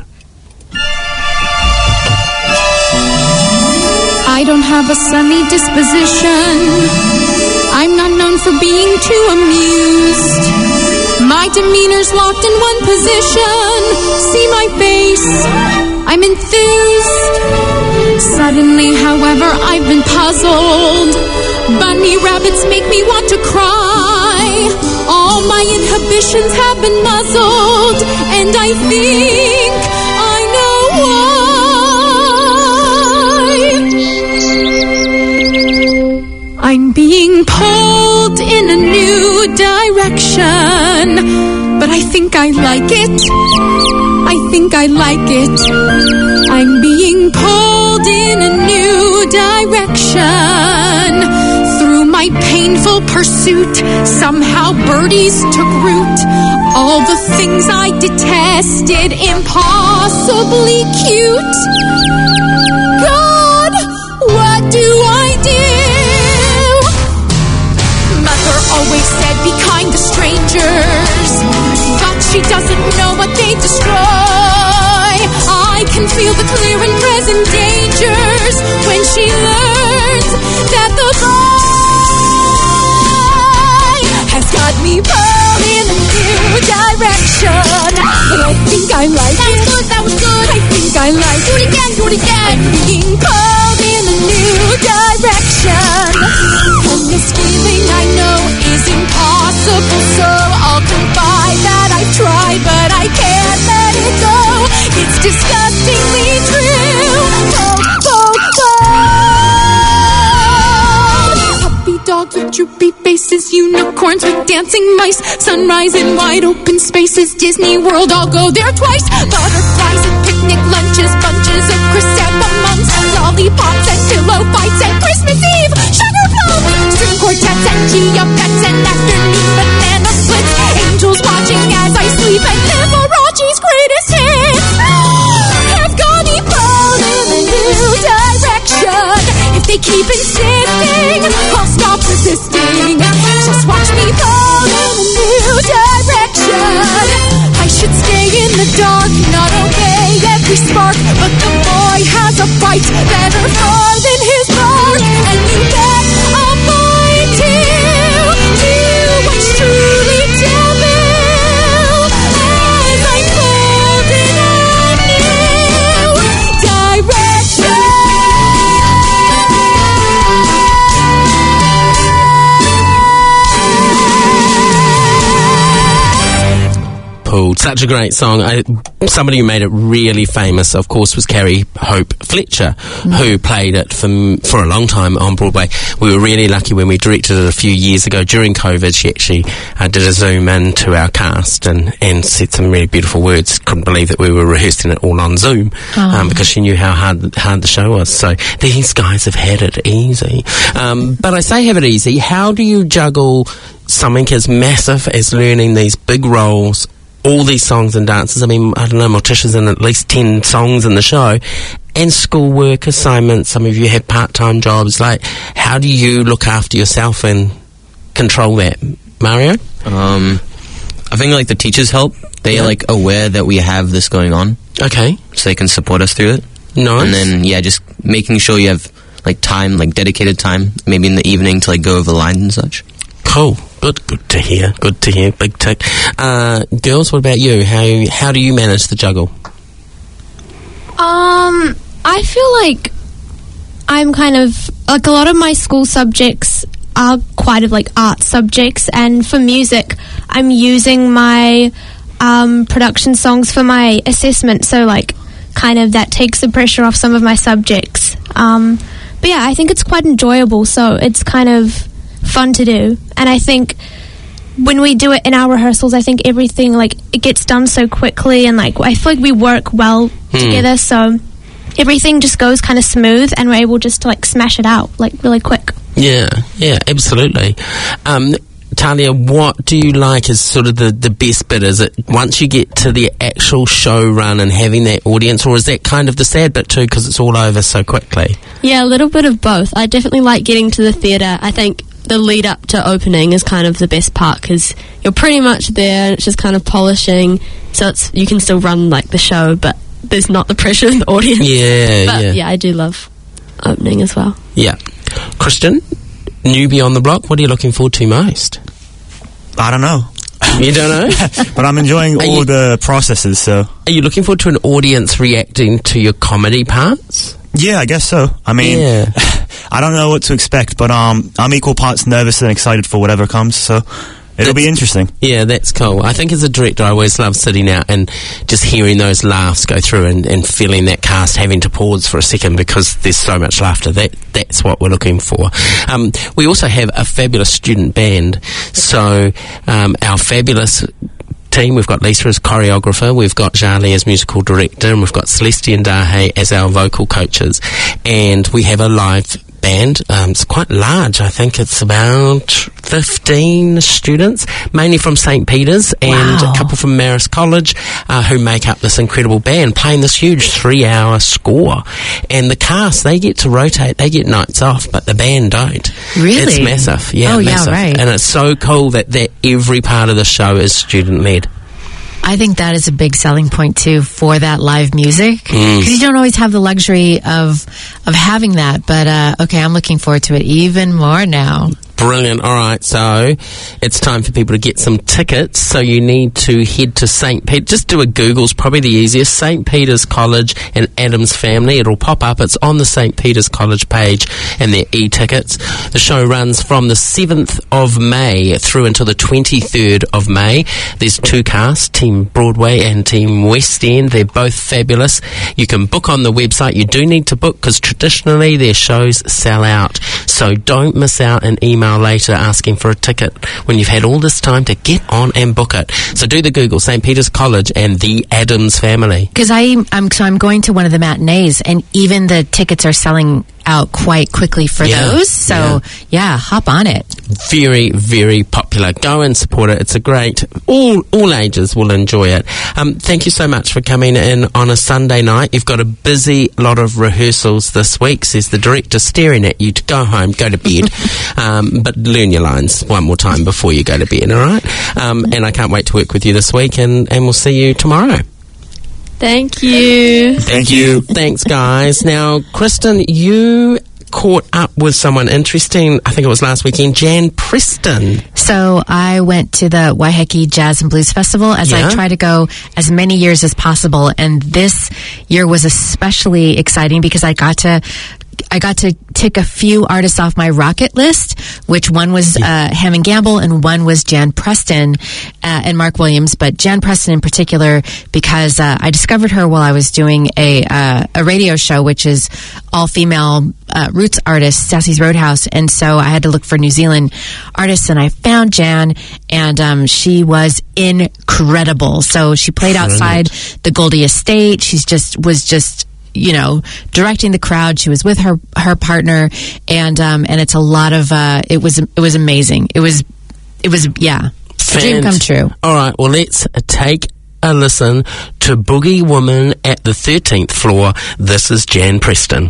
[SPEAKER 11] I don't have a sunny disposition. I'm not known for being too amused. My demeanor's locked in one position. See my face, I'm enthused. Suddenly, however, I've been puzzled. Bunny rabbits make me want to cry. All my inhibitions have been muzzled, and I think I know why. I'm being pulled in a new direction, but I think I like it. I think I like it. I'm being pulled in a new direction. Through my painful pursuit, somehow birdies took root. All the things I detested, impossibly cute. God, what do I do? Mother always said be kind to strangers, but she doesn't know what they destroy. I can feel the clear and present dangers when she learns that the boy has got me pulled in a new direction. But I think I like that it. That was good, that was good. I think I like it. Do it again, do it again. I'm being pulled in a new direction. And this feeling I know is impossible, so I'll confide that I've tried, but I can't let it go. It's disgustingly true. Pulled, pulled, pulled. Puppy dog with droopy faces, unicorns with dancing mice, sunrise in wide open spaces, Disney World, I'll go there twice. Butterflies and picnic lunches, bunches of chrysanthemums, lollipops and pillow fights and Christmas Eve, sugar plums, string quartets and Gia pets and afternoon banana splits, angels watching as I sleep and Liberace's greatest hits have got me pulled in a new direction. If they keep insisting, I'll stop resisting. Just watch me pulled in a new direction. I should stay in the dark, not obey every spark, but the boy has a fight better far than his bark, and you bet I'll fight too.
[SPEAKER 2] cool. Such a great song. I, somebody who made it really famous, of course, was Carrie Hope Fletcher, mm. who played it for, for a long time on Broadway. We were really lucky when we directed it a few years ago during COVID. She actually uh, did a zoom in to our cast and, and said some really beautiful words. Couldn't believe that we were rehearsing it all on Zoom oh. um, because she knew how hard, hard the show was. So these guys have had it easy. Um, but I say have it easy. How do you juggle something as massive as learning these big roles, all these songs and dances? I mean, I don't know, Morticia's in at least ten songs in the show, and schoolwork assignments. Some of you have part-time jobs. Like, how do you look after yourself and control that, Mario?
[SPEAKER 6] Um, I think, like, the teachers help. They're, yeah. like, aware that we have this going on.
[SPEAKER 2] Okay.
[SPEAKER 6] So they can support us through it.
[SPEAKER 2] Nice.
[SPEAKER 6] And then, yeah, just making sure you have, like, time, like, dedicated time, maybe in the evening to, like, go over lines and such.
[SPEAKER 2] Cool. Good, good to hear. Good to hear. Big tick. Uh, girls, what about you? How how do you manage the juggle?
[SPEAKER 7] Um, I feel like I'm kind of like a lot of my school subjects are quite of like art subjects, and for music, I'm using my um, production songs for my assessment. So like, kind of that takes the pressure off some of my subjects. Um, but yeah, I think it's quite enjoyable. So it's kind of fun to do, and I think when we do it in our rehearsals, I think everything like it gets done so quickly, and like I feel like we work well hmm. together, so everything just goes kind of smooth, and we're able just to like smash it out like really quick.
[SPEAKER 2] Yeah, yeah, absolutely. Um, Talia, what do you like as sort of the, the best bit? Is it once you get to the actual show run and having that audience, or is that kind of the sad bit too because it's all over so quickly?
[SPEAKER 5] Yeah, a little bit of both. I definitely like getting to the theatre. I think the lead up to opening is kind of the best part because you're pretty much there and it's just kind of polishing, so it's you can still run like the show, but there's not the pressure of the audience.
[SPEAKER 2] Yeah,
[SPEAKER 5] but
[SPEAKER 2] yeah.
[SPEAKER 5] yeah, I do love opening as well.
[SPEAKER 2] Yeah. Kristen, newbie on the block, what are you looking forward to most?
[SPEAKER 8] I don't know.
[SPEAKER 2] You don't know?
[SPEAKER 8] But I'm enjoying
[SPEAKER 2] are
[SPEAKER 8] all
[SPEAKER 2] you,
[SPEAKER 8] the processes, so...
[SPEAKER 2] Are you looking forward to an audience reacting to your comedy parts?
[SPEAKER 8] Yeah, I guess so. I mean,
[SPEAKER 2] yeah.
[SPEAKER 8] I don't know what to expect, but um, I'm equal parts nervous and excited for whatever comes, so it'll
[SPEAKER 2] that's,
[SPEAKER 8] be interesting.
[SPEAKER 2] Yeah, that's cool. I think as a director, I always love sitting out and just hearing those laughs go through and, and feeling that cast having to pause for a second because there's so much laughter. That That's what we're looking for. Um, we also have a fabulous student band, so um, our fabulous team, we've got Lisa as choreographer, we've got Charlie as musical director, and we've got Celestine Dahe as our vocal coaches, and we have a live band. Um, it's quite large. I think it's about fifteen students, mainly from Saint Peter's and
[SPEAKER 4] wow.
[SPEAKER 2] a couple from Marist College, uh, who make up this incredible band, playing this huge three-hour score. And the cast, they get to rotate, they get nights off, but the band don't.
[SPEAKER 4] Really?
[SPEAKER 2] It's massive. Yeah,
[SPEAKER 4] oh,
[SPEAKER 2] massive.
[SPEAKER 4] yeah, right.
[SPEAKER 2] And it's so cool that, that every part of the show is student-led.
[SPEAKER 4] I think that is a big selling point too for that live music because
[SPEAKER 2] Mm.
[SPEAKER 4] you don't always have the luxury of of having that. But uh, okay, I'm looking forward to it even more now.
[SPEAKER 2] Brilliant. All right, so it's time for people to get some tickets. So you need to head to Saint Peter. Just do a Google's probably the easiest. Saint Peter's College and Adams Family. It'll pop up. It's on the Saint Peter's College page and their e-tickets. The show runs from the seventh of May through until the twenty-third of May. There's two casts, Team Broadway and Team West End. They're both fabulous. You can book on the website. You do need to book because traditionally their shows sell out. So don't miss out and email later asking for a ticket when you've had all this time to get on and book it. So do the Google, Saint Peter's College and the Adams Family.
[SPEAKER 4] Because I'm, so I'm going to one of the matinees, and even the tickets are selling out quite quickly for
[SPEAKER 2] Yeah,
[SPEAKER 4] those. So
[SPEAKER 2] yeah.
[SPEAKER 4] yeah, hop on it.
[SPEAKER 2] Very, very popular. Go and support it. It's a great, all all ages will enjoy it. Um, thank you so much for coming in on a Sunday night. You've got a busy lot of rehearsals this week, says the director, staring at you to go home, go to bed. um, but learn your lines one more time before you go to bed, all right? Um, and I can't wait to work with you this week, and, and we'll see you tomorrow.
[SPEAKER 5] Thank you.
[SPEAKER 8] Thank you.
[SPEAKER 2] Thanks, guys. Now, Kristen, you caught up with someone interesting, I think it was last weekend, Jan Preston.
[SPEAKER 4] So I went to the Waiheke Jazz and Blues Festival, as
[SPEAKER 2] Yeah.
[SPEAKER 4] I try to go as many years as possible. And this year was especially exciting because I got to I got to tick a few artists off my Rocket list, which one was uh, Hammond Gamble and one was Jan Preston uh, and Mark Williams, but Jan Preston in particular because uh, I discovered her while I was doing a uh, a radio show, which is all female uh, roots artists, Sassy's Roadhouse, and so I had to look for New Zealand artists, and I found Jan, and um, she was incredible. So she played outside the Goldie Estate. She's just was just. you know, directing the crowd. She was with her her partner, and um, and it's a lot of. Uh, it was it was amazing. It was it was yeah, a dream come true.
[SPEAKER 2] All right, well let's take a listen to Boogie Woman at the thirteenth floor. This is Jan Preston.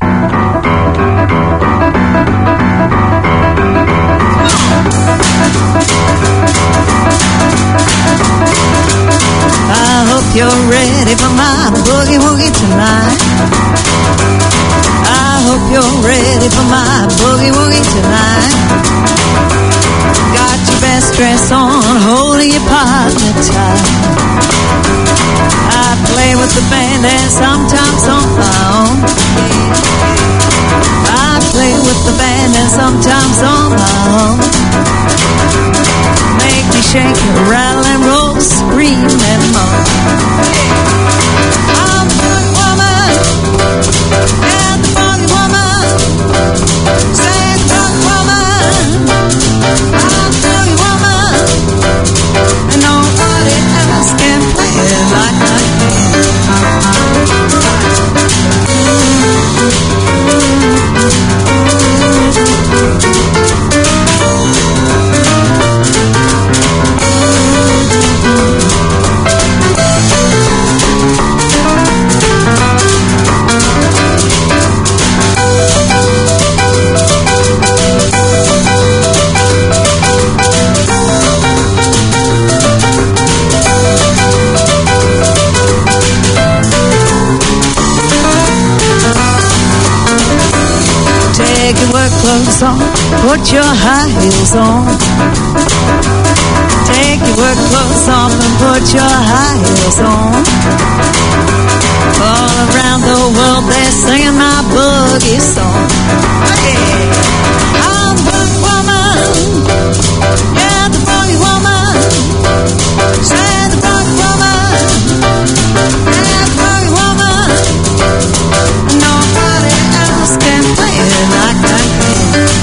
[SPEAKER 14] I hope you're ready for my boogie woogie tonight. I hope you're ready for my boogie woogie tonight. Got your best dress on, holding your partner tight. I play with the band and sometimes on my own. I play with the band and sometimes on my own. Make me shake, rattle and roll, scream and moan. I'm a boogie woman, yeah, the boogie woman. Say boogie woman, I'm a boogie woman, and nobody else can play it like I clothes on, put your high heels on. Take your work clothes off and put your high heels on. All around the world they're singing my boogie song. Yeah. I'm a boogie woman, yeah, the boogie woman. Say the boogie woman, yeah, the boogie woman. Nobody else can play it like I can.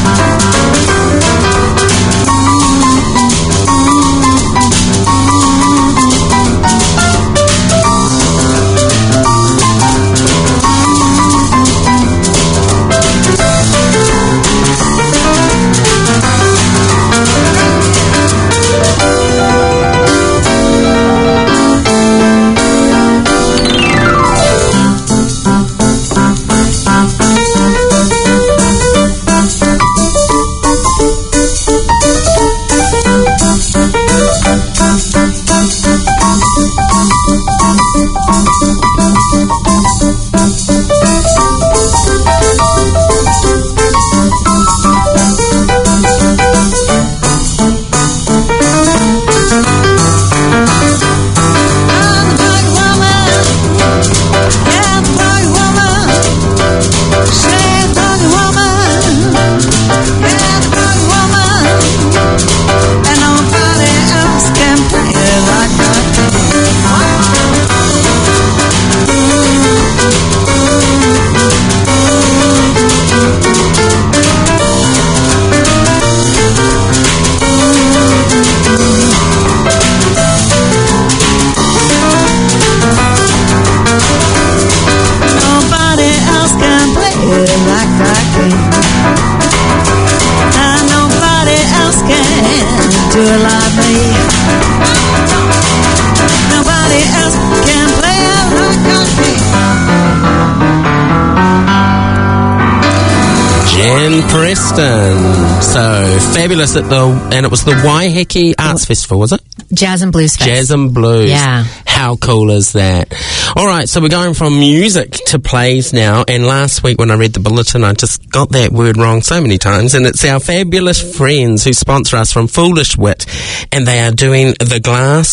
[SPEAKER 2] Preston. So fabulous at the, and it was the Waiheke Arts Festival, was it?
[SPEAKER 4] Jazz and Blues Fest.
[SPEAKER 2] Jazz and Blues.
[SPEAKER 4] Yeah.
[SPEAKER 2] How cool is that? All right, so we're going from music to plays now. And last week when I read the bulletin, I just got that word wrong so many times. And it's our fabulous friends who sponsor us from Foolish Wit. And they are doing the Glass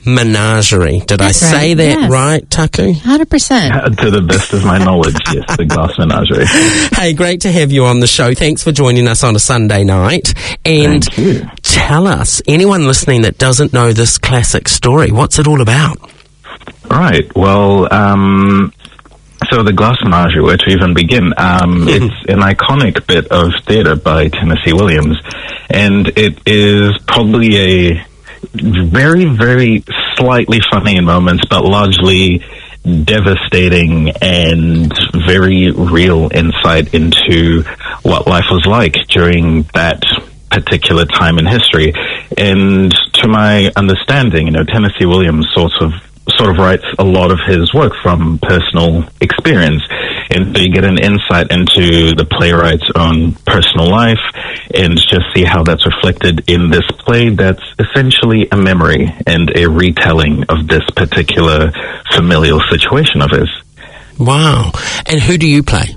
[SPEAKER 2] Menagerie. Did
[SPEAKER 4] That's
[SPEAKER 2] I say
[SPEAKER 4] right.
[SPEAKER 2] that
[SPEAKER 4] Yes.
[SPEAKER 2] right, Taku?
[SPEAKER 4] one hundred percent.
[SPEAKER 15] To the best of my knowledge, yes, the Glass Menagerie.
[SPEAKER 2] Hey, great to have you on the show. Thanks for joining us on a Sunday night. And
[SPEAKER 15] Thank you.
[SPEAKER 2] tell us, anyone listening that doesn't know this classic story, what's it all about?
[SPEAKER 15] Right. Well, um, so the Glass Menagerie, where to even begin? Um, it's an iconic bit of theatre by Tennessee Williams, and it is probably a very, very slightly funny in moments, but largely devastating and very real insight into what life was like during that particular time in history. And to my understanding, you know, Tennessee Williams sort of sort of writes a lot of his work from personal experience, and so you get an insight into the playwright's own personal life and just see how that's reflected in this play that's essentially a memory and a retelling of this particular familial situation of his.
[SPEAKER 2] Wow. And who do you play?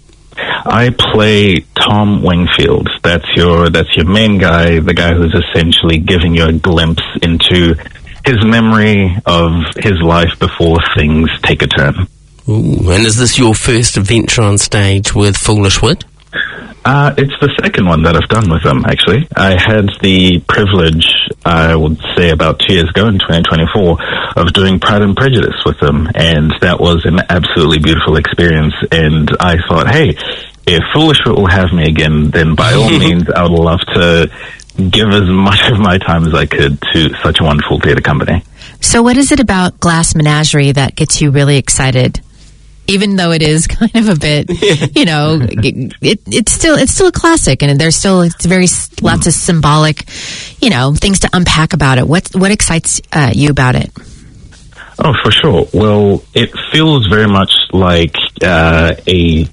[SPEAKER 15] I play Tom Wingfield. That's your that's your main guy, the guy who's essentially giving you a glimpse into his memory of his life before things take a turn.
[SPEAKER 2] Ooh, and is this your first venture on stage with Foolish Wit?
[SPEAKER 15] Uh, it's the second one that I've done with them, actually. I had the privilege, I would say about two years ago in twenty twenty-four, of doing Pride and Prejudice with them, and that was an absolutely beautiful experience, and I thought, hey, if Foolish Wit will have me again, then by all means, I would love to give as much of my time as I could to such a wonderful theatre company.
[SPEAKER 4] So what is it about Glass Menagerie that gets you really excited? Even though it is kind of a bit, you know, it, it, it's still it's still a classic, and there's still it's very lots of symbolic, you know, things to unpack about it. What what excites uh, you about it?
[SPEAKER 15] Oh, for sure. Well, it feels very much like uh, a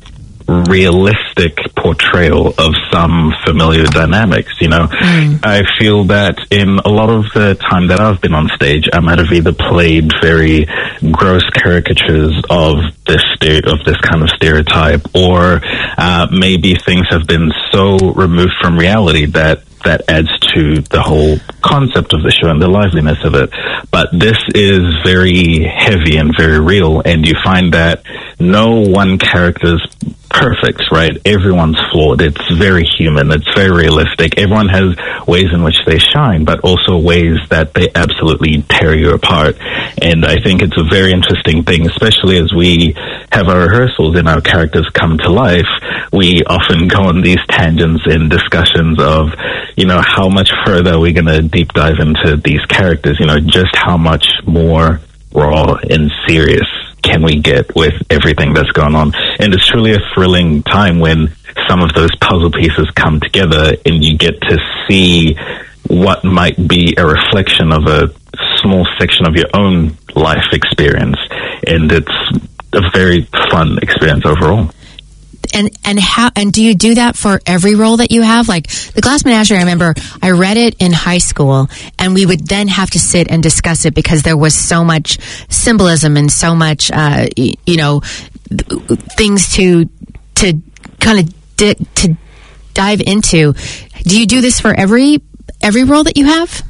[SPEAKER 15] realistic portrayal of some familiar dynamics, you know. Mm. I feel that in a lot of the time that I've been on stage, I might have either played very gross caricatures of this st- of this kind of stereotype, or uh, maybe things have been so removed from reality that that adds to the whole concept of the show and the liveliness of it. But this is very heavy and very real, and you find that no one character's perfect, right? Everyone's flawed. It's very human. It's very realistic. Everyone has ways in which they shine, but also ways that they absolutely tear you apart. And I think it's a very interesting thing, especially as we have our rehearsals and our characters come to life. We often go on these tangents and discussions of, you know, how much further are we going to deep dive into these characters? You know, just how much more raw and serious can we get with everything that's going on? And it's truly a thrilling time when some of those puzzle pieces come together and you get to see what might be a reflection of a small section of your own life experience. And it's a very fun experience overall.
[SPEAKER 4] And and how and do you do that for every role that you have? Like the Glass Menagerie, I remember I read it in high school, and we would then have to sit and discuss it because there was so much symbolism and so much, uh, y- you know, th- things to to kind of di- to dive into. Do you do this for every every role that you have?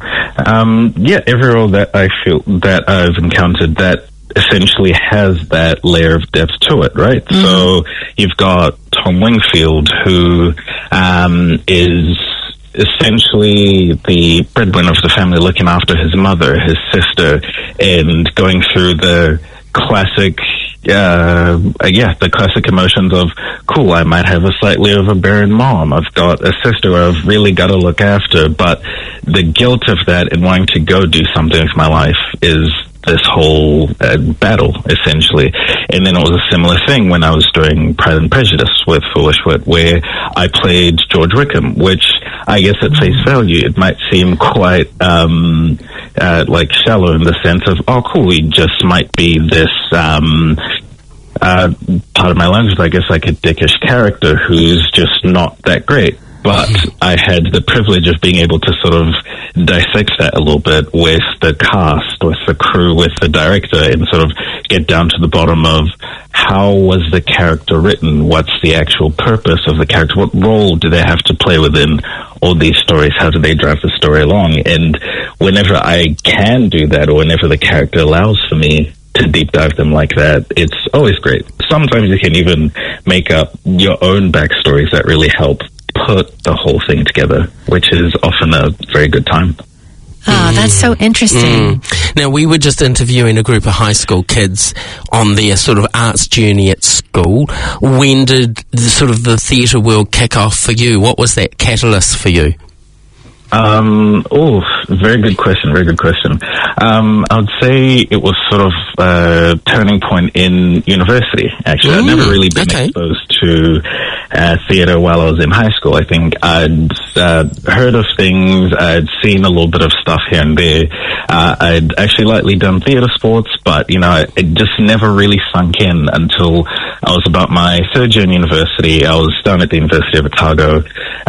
[SPEAKER 15] Um, yeah, every role that I feel that I've encountered that essentially has that layer of depth to it, right? Mm-hmm. So you've got Tom Wingfield, who um, is essentially the breadwinner of the family, looking after his mother, his sister, and going through the classic uh, yeah, the classic emotions of, cool, I might have a slightly overbearing mom. I've got a sister I've really got to look after, but the guilt of that and wanting to go do something with my life is this whole uh, battle, essentially. And then it was a similar thing when I was doing Pride and Prejudice with Foolish Wit, where I played George Wickham, which I guess at face value, it might seem quite um, uh, like shallow in the sense of, oh, cool, he just might be this um, uh, part of my language, I guess, like a dickish character who's just not that great. But I had the privilege of being able to sort of dissect that a little bit with the cast, with the crew, with the director, and sort of get down to the bottom of how was the character written? What's the actual purpose of the character? What role do they have to play within all these stories? How do they drive the story along? And whenever I can do that, or whenever the character allows for me to deep dive them like that, it's always great. Sometimes you can even make up your own backstories that really help put the whole thing together, which is often a very good time.
[SPEAKER 4] Oh, that's so interesting.
[SPEAKER 2] Mm. Now, we were just interviewing a group of high school kids on their sort of arts journey at school. When did the, sort of the theatre world kick off for you? What was that catalyst for you?
[SPEAKER 15] Um, oh, very good question, very good question. Um, I would say it was sort of a turning point in university, actually. I'd never really been
[SPEAKER 2] okay.
[SPEAKER 15] exposed to uh, theatre while I was in high school. I think I'd uh, heard of things, I'd seen a little bit of stuff here and there. Uh, I'd actually lightly done theatre sports, but, you know, it just never really sunk in until I was about my third year in university. I was down at the University of Otago.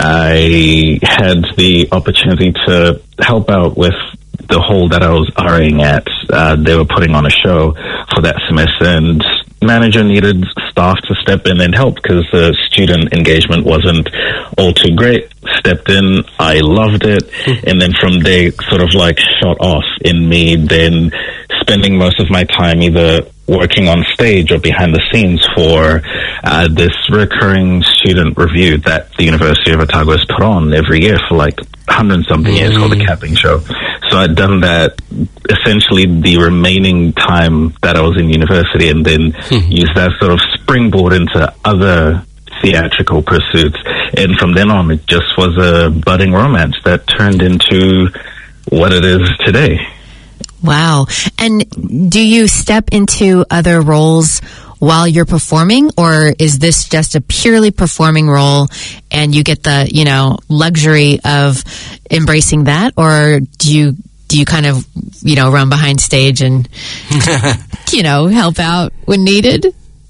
[SPEAKER 15] I had the opportunity to help out with the hall that I was RAing at. Uh, they were putting on a show for that semester, and manager needed staff to step in and help because the student engagement wasn't all too great. Stepped in, I loved it, and then from there sort of like shot off in me then spending most of my time either working on stage or behind the scenes for uh, this recurring student review that the University of Otago has put on every year for like hundred something years, called the Capping Show. So I'd done that essentially the remaining time that I was in university, and then used that sort of springboard into other theatrical pursuits. And from then on, it just was a budding romance that turned into what it is today.
[SPEAKER 4] Wow. And do you step into other roles while you're performing, or is this just a purely performing role and you get the, you know, luxury of embracing that? Or do you, do you kind of, you know, run behind stage and, you know, help out when needed?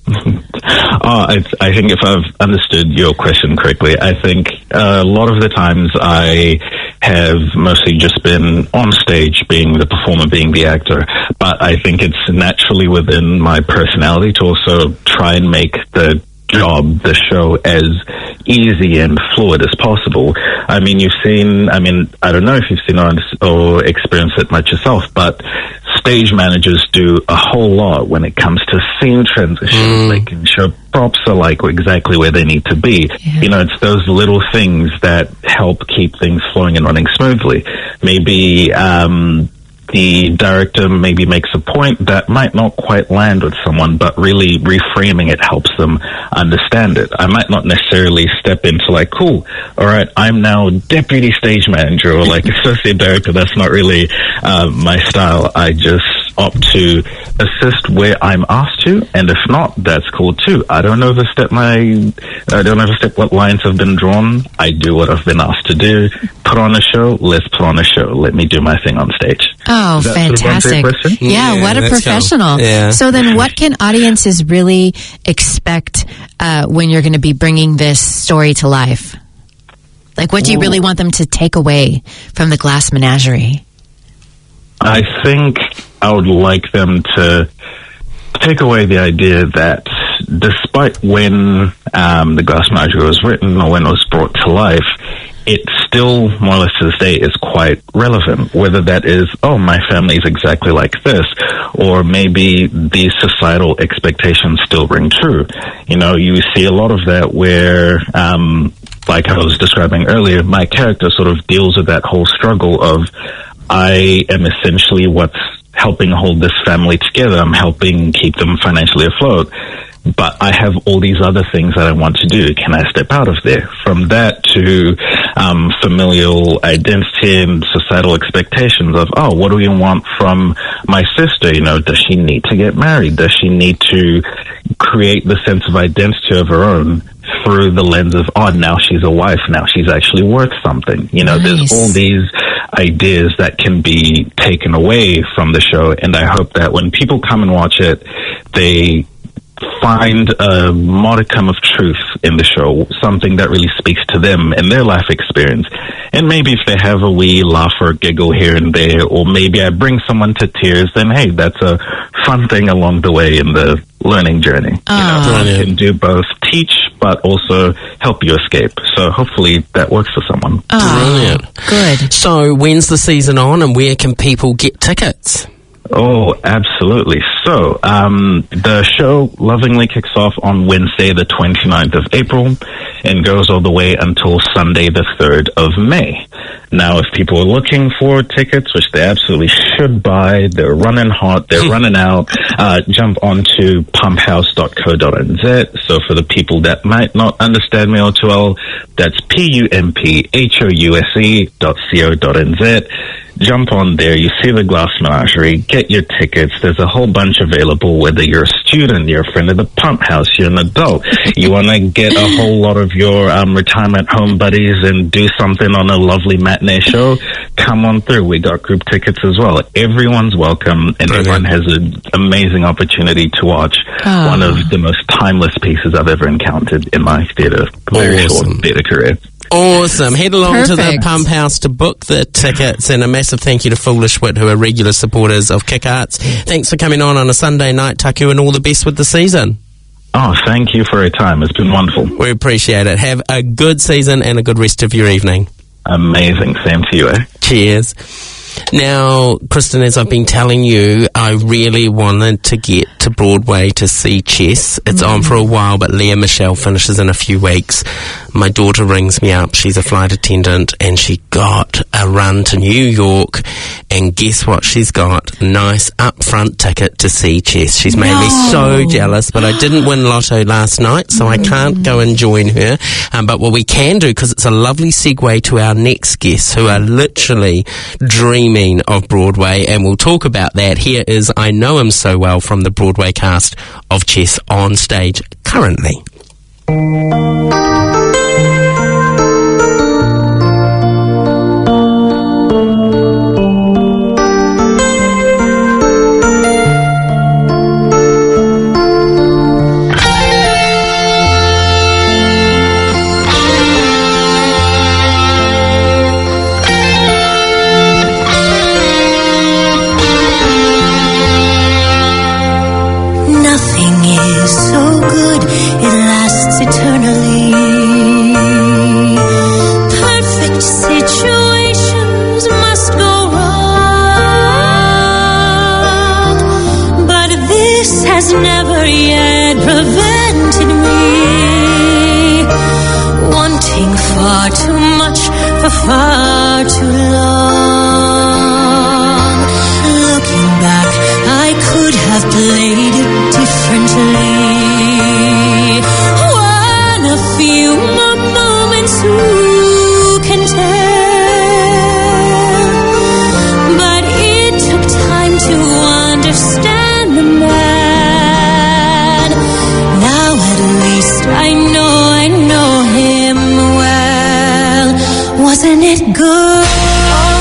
[SPEAKER 15] Oh, I, I think if I've understood your question correctly, I think uh, a lot of the times I have mostly just been on stage, being the performer, being the actor. But I think it's naturally within my personality to also try and make the job, the show, as easy and fluid as possible. I mean, you've seen, I mean, I don't know if you've seen or, or experienced it much yourself, but stage managers do a whole lot when it comes to scene transitions. Mm. They can show props are like exactly where they need to be. Yeah. You know, it's those little things that help keep things flowing and running smoothly. Maybe um, the director maybe makes a point that might not quite land with someone, but really reframing it helps them understand it. I might not necessarily step into like, cool, all right, I'm now deputy stage manager or like associate director. That's not really uh, my style. I just opt to assist where I'm asked to, and if not, that's cool too. I don't overstep my, I don't overstep what lines have been drawn. I do what I've been asked to do. Put on a show, let's put on a show. Let me do my thing on stage.
[SPEAKER 4] Oh, fantastic.
[SPEAKER 15] Sort of
[SPEAKER 4] yeah,
[SPEAKER 2] yeah,
[SPEAKER 4] what a professional.
[SPEAKER 2] Cool. Yeah.
[SPEAKER 4] So then what can audiences really expect uh, when you're going to be bringing this story to life? Like, what do you really want them to take away from the Glass Menagerie?
[SPEAKER 15] I think I would like them to take away the idea that despite when um, the Glass Menagerie was written or when it was brought to life, it still, more or less to this day, is quite relevant. Whether that is, oh, my family is exactly like this, or maybe these societal expectations still ring true. You know, you see a lot of that where, um, like I was describing earlier, my character sort of deals with that whole struggle of, I am essentially what's helping hold this family together. I'm helping keep them financially afloat. But I have all these other things that I want to do. Can I step out of there? From that to um, familial identity and societal expectations of, oh, what do we want from my sister? You know, does she need to get married? Does she need to create the sense of identity of her own through the lens of, oh, now she's a wife. Now she's actually worth something. You know, nice. There's all these ideas that can be taken away from the show. And I hope that when people come and watch it, they find a modicum of truth in the show, something that really speaks to them and their life experience. And maybe if they have a wee laugh or giggle here and there, or maybe I bring someone to tears, then hey, that's a fun thing along the way in the learning journey.
[SPEAKER 2] Oh.
[SPEAKER 15] You know,
[SPEAKER 2] Brilliant.
[SPEAKER 15] you can do both teach, but also help you escape. So hopefully that works for someone.
[SPEAKER 2] Brilliant.
[SPEAKER 4] Good.
[SPEAKER 2] So when's the season on and where can people get tickets?
[SPEAKER 15] Oh, absolutely. So, um, the show lovingly kicks off on Wednesday, the twenty-ninth of April, and goes all the way until Sunday, the third of May. Now, if people are looking for tickets, which they absolutely should buy, they're running hot, they're running out, uh, jump onto pump house dot co dot n z. So for the people that might not understand me all too well, that's P U M P H O U S E dot co dot n z. Jump on there, you see the Glass Menagerie, get your tickets. There's a whole bunch available, whether you're a student, you're a friend of the Pump House, you're an adult, you want to get a whole lot of your um, retirement home buddies and do something on a lovely matinee show, come on through. We got group tickets as well. Everyone's welcome, and everyone has an amazing opportunity to watch
[SPEAKER 2] Oh.
[SPEAKER 15] one of the most timeless pieces I've ever encountered in my theatre, very
[SPEAKER 2] Awesome.
[SPEAKER 15] short theatre career.
[SPEAKER 2] Awesome. Head along to the
[SPEAKER 15] Perfect.
[SPEAKER 2] Pump House to book the tickets, and a massive thank you to Foolish Wit, who are regular supporters of Kick Arts. Thanks for coming on on a Sunday night, Taku, and all the best with the season.
[SPEAKER 15] Oh, thank you for your time. It's been wonderful.
[SPEAKER 2] We appreciate it. Have a good season and a good rest of your evening.
[SPEAKER 15] Amazing. Same to you, eh?
[SPEAKER 2] Cheers. Now, Kristen, as I've been telling you, I really wanted to get to Broadway to see Chess. It's on for a while, but Leah Michelle finishes in a few weeks. My daughter rings me up. She's a flight attendant, and she got a run to New York. And guess what? She's got a nice upfront ticket to see Chess. She's made me so jealous, but I didn't win Lotto last night, so I can't go and join her. Um, but what we can do, because it's a lovely segue to our next guests, who are literally dreaming of Broadway, and we'll talk about that. Here is I Know Him So Well from the Broadway cast of Chess on stage currently.
[SPEAKER 10] Nothing is so good, it lasts eternally. Perfect situations must go wrong, but this has never yet prevented me wanting far too much for far too long. Looking back, I could have played it differently. One a few more moments, who can tell? But it took time to understand the man. Now at least I know, I know him well. Wasn't it good?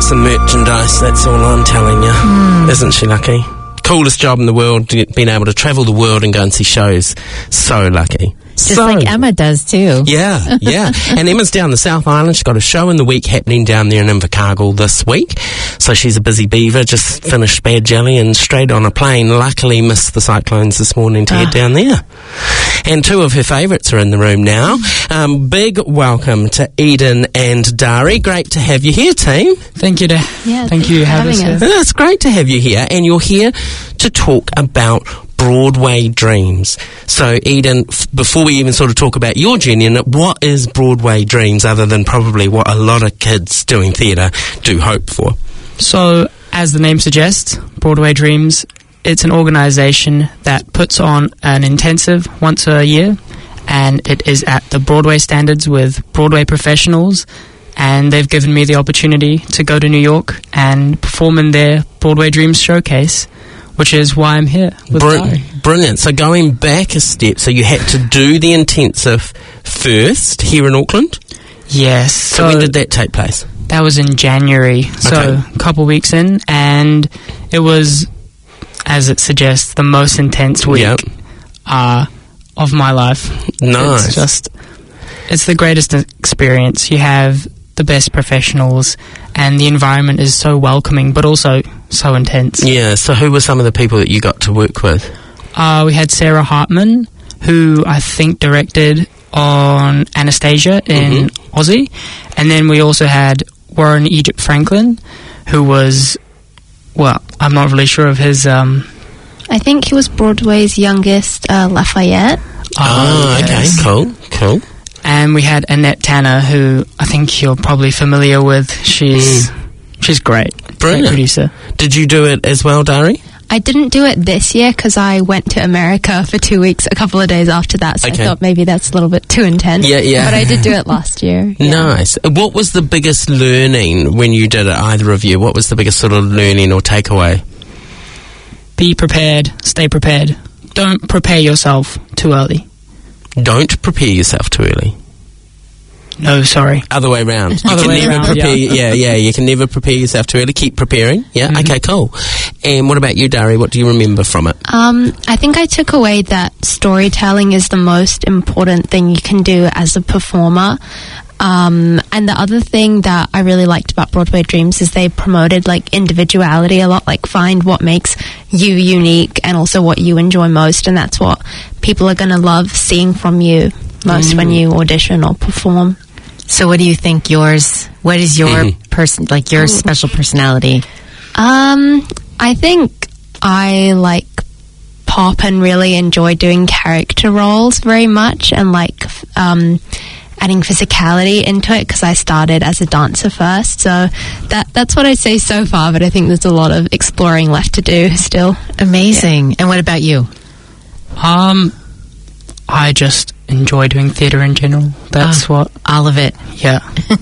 [SPEAKER 2] some merchandise, that's all I'm telling you.
[SPEAKER 4] Mm.
[SPEAKER 2] Isn't she lucky? Coolest job in the world, being able to travel the world and go and see shows. So lucky.
[SPEAKER 4] Just
[SPEAKER 2] so,
[SPEAKER 4] like Emma does too.
[SPEAKER 2] Yeah, yeah. And Emma's down the South Island. She's got a show in the week happening down there in Invercargill this week. So she's a busy beaver, just finished Bad Jelly and straight on a plane. Luckily missed the Cyclones this morning to
[SPEAKER 4] Ah.
[SPEAKER 2] head down there. And two of her favourites are in the room now. Um, big welcome to Eden and Dari. Great to have you here, team.
[SPEAKER 16] Thank you, to,
[SPEAKER 4] Yeah,
[SPEAKER 16] thank you for having us.
[SPEAKER 4] us.
[SPEAKER 2] Yeah, it's great to have you here. And you're here to talk about Broadway Dreams. So, Eden, f- before we even sort of talk about your journey in it, what is Broadway Dreams other than probably what a lot of kids doing theatre do hope for?
[SPEAKER 16] So, as the name suggests, Broadway Dreams, it's an organisation that puts on an intensive once a year, and it is at the Broadway standards with Broadway professionals, and they've given me the opportunity to go to New York and perform in their Broadway Dreams showcase, which is why I'm here with
[SPEAKER 2] Br-
[SPEAKER 16] Dari.
[SPEAKER 2] Brilliant. So, going back a step, so you had to do the intensive first here in Auckland?
[SPEAKER 16] Yes.
[SPEAKER 2] So, when did that take place?
[SPEAKER 16] That was in January, so
[SPEAKER 2] Okay.
[SPEAKER 16] a couple weeks in, and it was, as it suggests, the most intense week
[SPEAKER 2] Yep.
[SPEAKER 16] uh, of my life.
[SPEAKER 2] Nice.
[SPEAKER 16] It's just, it's the greatest experience. You have the best professionals, and the environment is so welcoming, but also so intense.
[SPEAKER 2] Yeah, so who were some of the people that you got to work with?
[SPEAKER 16] Uh, we had Sarah Hartman, who I think directed on Anastasia in Aussie, and then we also had Warren Egypt Franklin, who was, well, I'm not really sure of his. Um,
[SPEAKER 5] I think he was Broadway's youngest uh, Lafayette.
[SPEAKER 2] Ah, okay, cool, cool.
[SPEAKER 16] And we had Annette Tanner, who I think you're probably familiar with. She's she's great.
[SPEAKER 2] Brilliant.
[SPEAKER 16] Great producer.
[SPEAKER 2] Did you do it as well, Dari?
[SPEAKER 5] I didn't do it this year because I went to America for two weeks a couple of days after that, so
[SPEAKER 2] Okay.
[SPEAKER 5] I thought maybe that's a little bit too intense.
[SPEAKER 2] Yeah, yeah.
[SPEAKER 5] But I did do it last year.
[SPEAKER 2] Nice. What was the biggest learning when you did it, either of you? What was the biggest sort of learning or takeaway?
[SPEAKER 16] Be prepared. Stay prepared. Don't prepare yourself too early.
[SPEAKER 2] Don't prepare yourself too early.
[SPEAKER 16] No, sorry.
[SPEAKER 2] Other way round. You
[SPEAKER 16] Other
[SPEAKER 2] can
[SPEAKER 16] way
[SPEAKER 2] never
[SPEAKER 16] round,
[SPEAKER 2] prepare.
[SPEAKER 16] yeah.
[SPEAKER 2] Yeah. yeah, You can never prepare yourself too early. Keep preparing. Yeah.
[SPEAKER 16] Mm-hmm.
[SPEAKER 2] Okay. Cool. And what about you, Dari? What do you remember from it?
[SPEAKER 5] Um, I think I took away that storytelling is the most important thing you can do as a performer. Um, and the other thing that I really liked about Broadway Dreams is they promoted like individuality a lot, like find what makes you unique and also what you enjoy most, and that's what people are going to love seeing from you most
[SPEAKER 4] Mm.
[SPEAKER 5] when you audition or perform.
[SPEAKER 4] So, what do you think yours? What is your
[SPEAKER 2] Mm-hmm.
[SPEAKER 4] person like your special personality?
[SPEAKER 5] Um, I think I like pop and really enjoy doing character roles very much, and like f- um, adding physicality into it because I started as a dancer first. So that that's what I'd say so far. But I think there's a lot of exploring left to do still.
[SPEAKER 4] Amazing. And what about you?
[SPEAKER 16] Um, I just enjoy doing theatre in general. That's what.
[SPEAKER 4] All of it.
[SPEAKER 16] Yeah.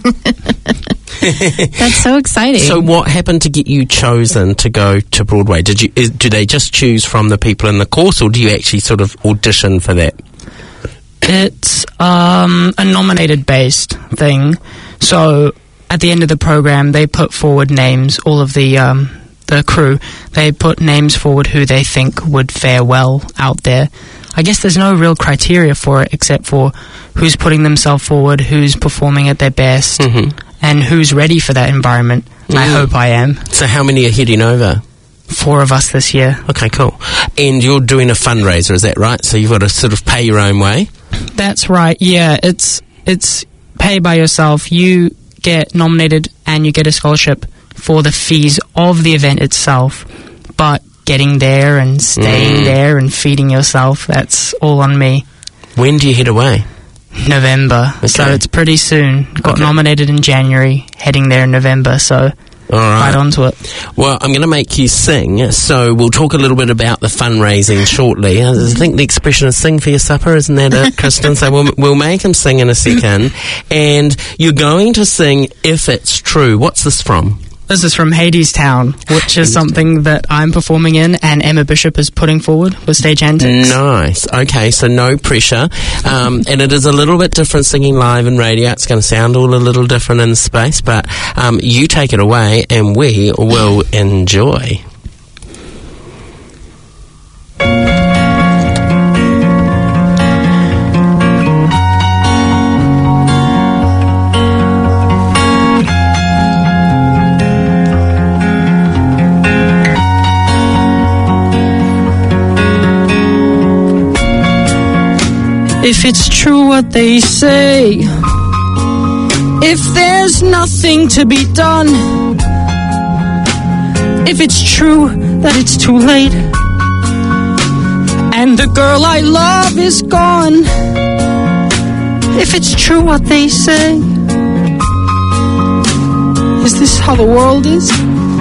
[SPEAKER 4] That's so exciting.
[SPEAKER 2] So, what happened to get you chosen to go to Broadway? Did you? Is, do they just choose from the people in the course, or do you actually sort of audition for that?
[SPEAKER 16] It's um, a nominated based thing. So at the end of the program, they put forward names, all of the um, the crew, they put names forward who they think would fare well out there. I guess there's no real criteria for it except for who's putting themselves forward, who's performing at their best, and who's ready for that environment. I
[SPEAKER 2] Mm.
[SPEAKER 16] hope I am.
[SPEAKER 2] So, how many are heading over?
[SPEAKER 16] Four of us this year.
[SPEAKER 2] Okay, cool. And you're doing a fundraiser, is that right? So you've got to sort of pay your own way?
[SPEAKER 16] That's right. Yeah, it's it's pay by yourself. You get nominated and you get a scholarship for the fees of the event itself, but getting there and staying
[SPEAKER 2] Mm.
[SPEAKER 16] there and feeding yourself, that's all on me.
[SPEAKER 2] When do you head away?
[SPEAKER 16] November. So
[SPEAKER 2] Okay.
[SPEAKER 16] it's pretty soon. Got
[SPEAKER 2] Okay.
[SPEAKER 16] nominated in January, heading there in November, so
[SPEAKER 2] All right.
[SPEAKER 16] right onto it.
[SPEAKER 2] Well, I'm going to make you sing, so we'll talk a little bit about the fundraising shortly. I think the expression is sing for your supper, isn't that it, Kristen? So we'll, we'll make him sing in a second. And you're going to sing If It's True. What's this from?
[SPEAKER 16] This is from Hadestown, which is something that I'm performing in and Emma Bishop is putting forward with Stage Antics.
[SPEAKER 2] Nice. Okay, so no pressure. Um, and it is a little bit different singing live in radio. It's going to sound all a little different in space, but um, you take it away and we will enjoy.
[SPEAKER 16] If it's true what they say, if there's nothing to be done, if it's true that it's too late, and the girl I love is gone, if it's true what they say, is this how the world is?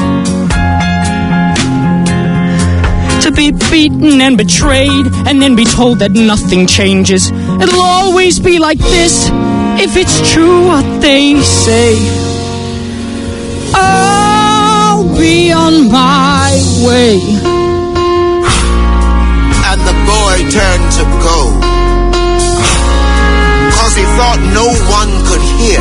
[SPEAKER 16] To be beaten and betrayed and then be told that nothing changes. It'll always be like this if it's true what they say. I'll be on my way.
[SPEAKER 17] And the boy turned to go, 'cause he thought no one could hear.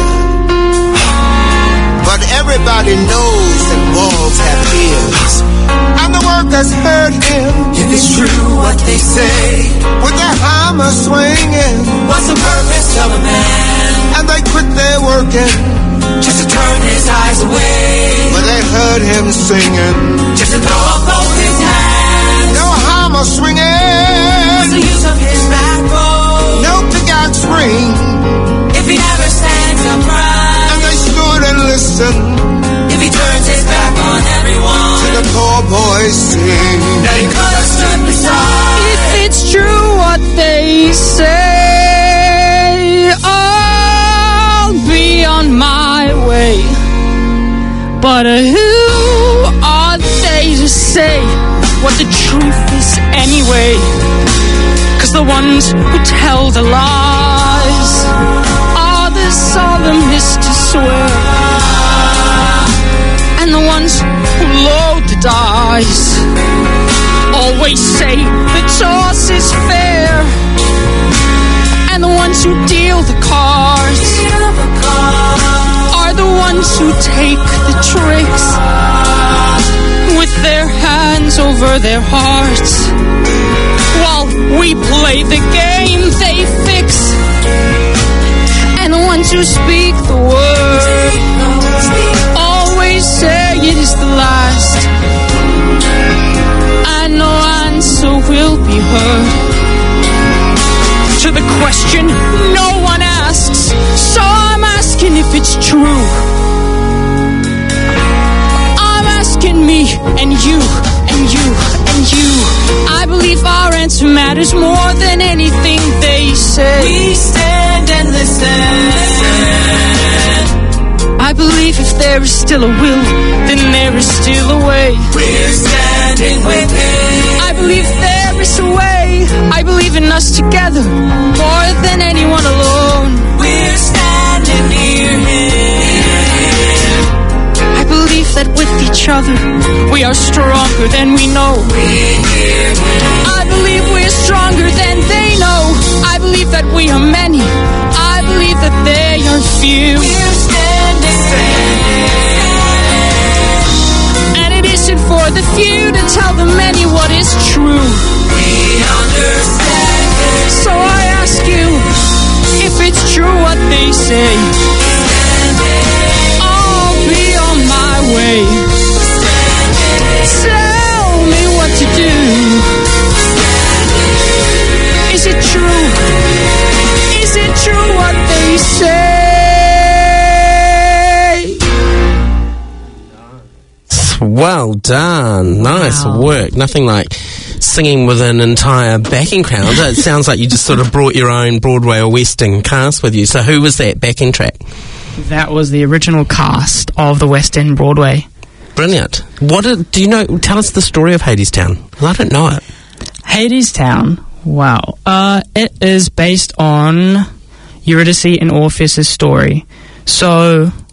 [SPEAKER 17] But everybody knows that walls have ears. And the workers heard him.
[SPEAKER 10] If it's true what they say,
[SPEAKER 17] with their hammer swinging,
[SPEAKER 10] what's the purpose of a man?
[SPEAKER 17] And they quit their working
[SPEAKER 10] just to turn his eyes away.
[SPEAKER 17] When they heard him singing,
[SPEAKER 10] just to throw up both his hands.
[SPEAKER 17] No hammer swinging,
[SPEAKER 10] what's the use of his backbone?
[SPEAKER 17] No pickaxe ring,
[SPEAKER 10] if he never stands upright.
[SPEAKER 17] And they stood and listened,
[SPEAKER 10] if he turns his back on everyone,
[SPEAKER 17] to the poor boy sing,
[SPEAKER 10] that he could have stood beside.
[SPEAKER 16] If it's true what they say, I'll be on my way. But uh, who are they to say what the truth is anyway? 'Cause the ones who tell the lies are the solemnest to swear, and the ones who load the dice always say the toss is fair, and the ones who deal the cards are the ones who take the tricks with their hands over their hearts. While we play the game they fix, and the ones who speak the word always say it is the last, and no answer will be heard to the question no one asks. So I'm asking if it's true. I'm asking me and you and you and you. I believe our answer matters more than anything they say.
[SPEAKER 10] We stand and listen.
[SPEAKER 16] I believe if there is still a will, then there is still a way.
[SPEAKER 10] We're standing with him.
[SPEAKER 16] I believe there is a way. I believe in us together more than anyone alone.
[SPEAKER 10] We're standing near him.
[SPEAKER 16] I believe that with each other we are stronger than we know.
[SPEAKER 10] We hear him.
[SPEAKER 16] I believe we're stronger than they know. I believe that we are many. I believe that they are few.
[SPEAKER 10] We're standing, standing.
[SPEAKER 16] And it isn't for the few to tell the many what is true.
[SPEAKER 10] We understand it.
[SPEAKER 16] So I ask you if it's true what they say. I'll be on my way. Tell me what to do. Is it true? Is it true what they say?
[SPEAKER 2] Well done. Nice
[SPEAKER 4] Wow.
[SPEAKER 2] work. Nothing like singing with an entire backing crowd. It sounds like you just sort of brought your own Broadway or West End cast with you. So who was that backing track?
[SPEAKER 16] That was the original cast of the West End Broadway.
[SPEAKER 2] Brilliant. What did, do you know? Tell us the story of Hadestown. I don't know it.
[SPEAKER 16] Hadestown. Wow. Uh, it is based on Eurydice and Orpheus' story. So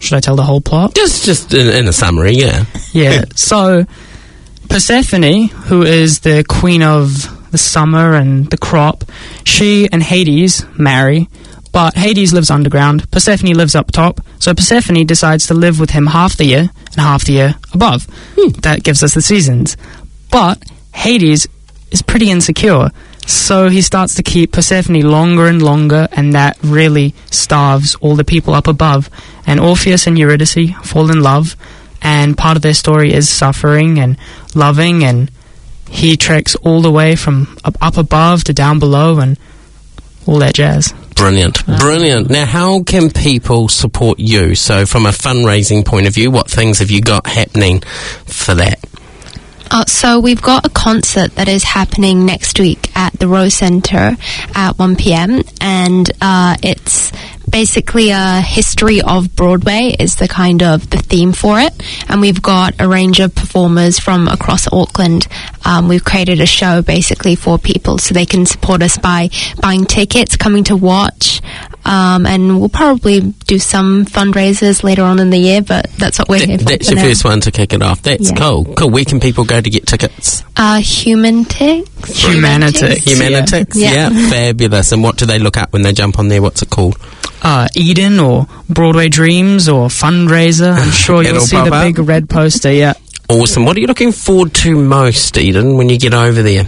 [SPEAKER 16] should I tell the whole plot?
[SPEAKER 2] Just, just in, in a summary, yeah.
[SPEAKER 16] Yeah. So Persephone, who is the queen of the summer and the crop, she and Hades marry, but Hades lives underground. Persephone lives up top. So Persephone decides to live with him half the year and half the year above. Hmm. That gives us the seasons. But Hades is pretty insecure. So he starts to keep Persephone longer and longer, and that really starves all the people up above. And Orpheus and Eurydice fall in love, and part of their story is suffering and loving, and he treks all the way from up, up above to down below and all that jazz.
[SPEAKER 2] Brilliant, brilliant. Now, how can people support you? So from a fundraising point of view, what things have you got happening for that?
[SPEAKER 7] Uh, so we've got a concert that is happening next week at the Rose Centre at one p.m. and uh, it's basically a history of Broadway is the kind of the theme for it, and we've got a range of performers from across Auckland. Um, we've created a show basically for people so they can support us by buying tickets, coming to watch, um, and we'll probably do some fundraisers later on in the year, but that's what we're
[SPEAKER 2] Th-
[SPEAKER 7] here for.
[SPEAKER 2] That's
[SPEAKER 7] for
[SPEAKER 2] your
[SPEAKER 7] now.
[SPEAKER 2] first one to kick it off. That's
[SPEAKER 7] Yeah.
[SPEAKER 2] cool. Cool. Where can people go to get tickets?
[SPEAKER 7] Uh, Humantix.
[SPEAKER 16] Humanitics.
[SPEAKER 2] Humanitics.
[SPEAKER 7] Yeah.
[SPEAKER 2] Yeah. Fabulous. And what do they look up when they jump on there? What's it called?
[SPEAKER 16] Uh, Eden or Broadway Dreams or Fundraiser. I'm sure you'll
[SPEAKER 2] It'll
[SPEAKER 16] see
[SPEAKER 2] pop
[SPEAKER 16] the
[SPEAKER 2] up.
[SPEAKER 16] big red poster, yeah.
[SPEAKER 2] Awesome. What are you looking forward to most, Eden, when you get over there?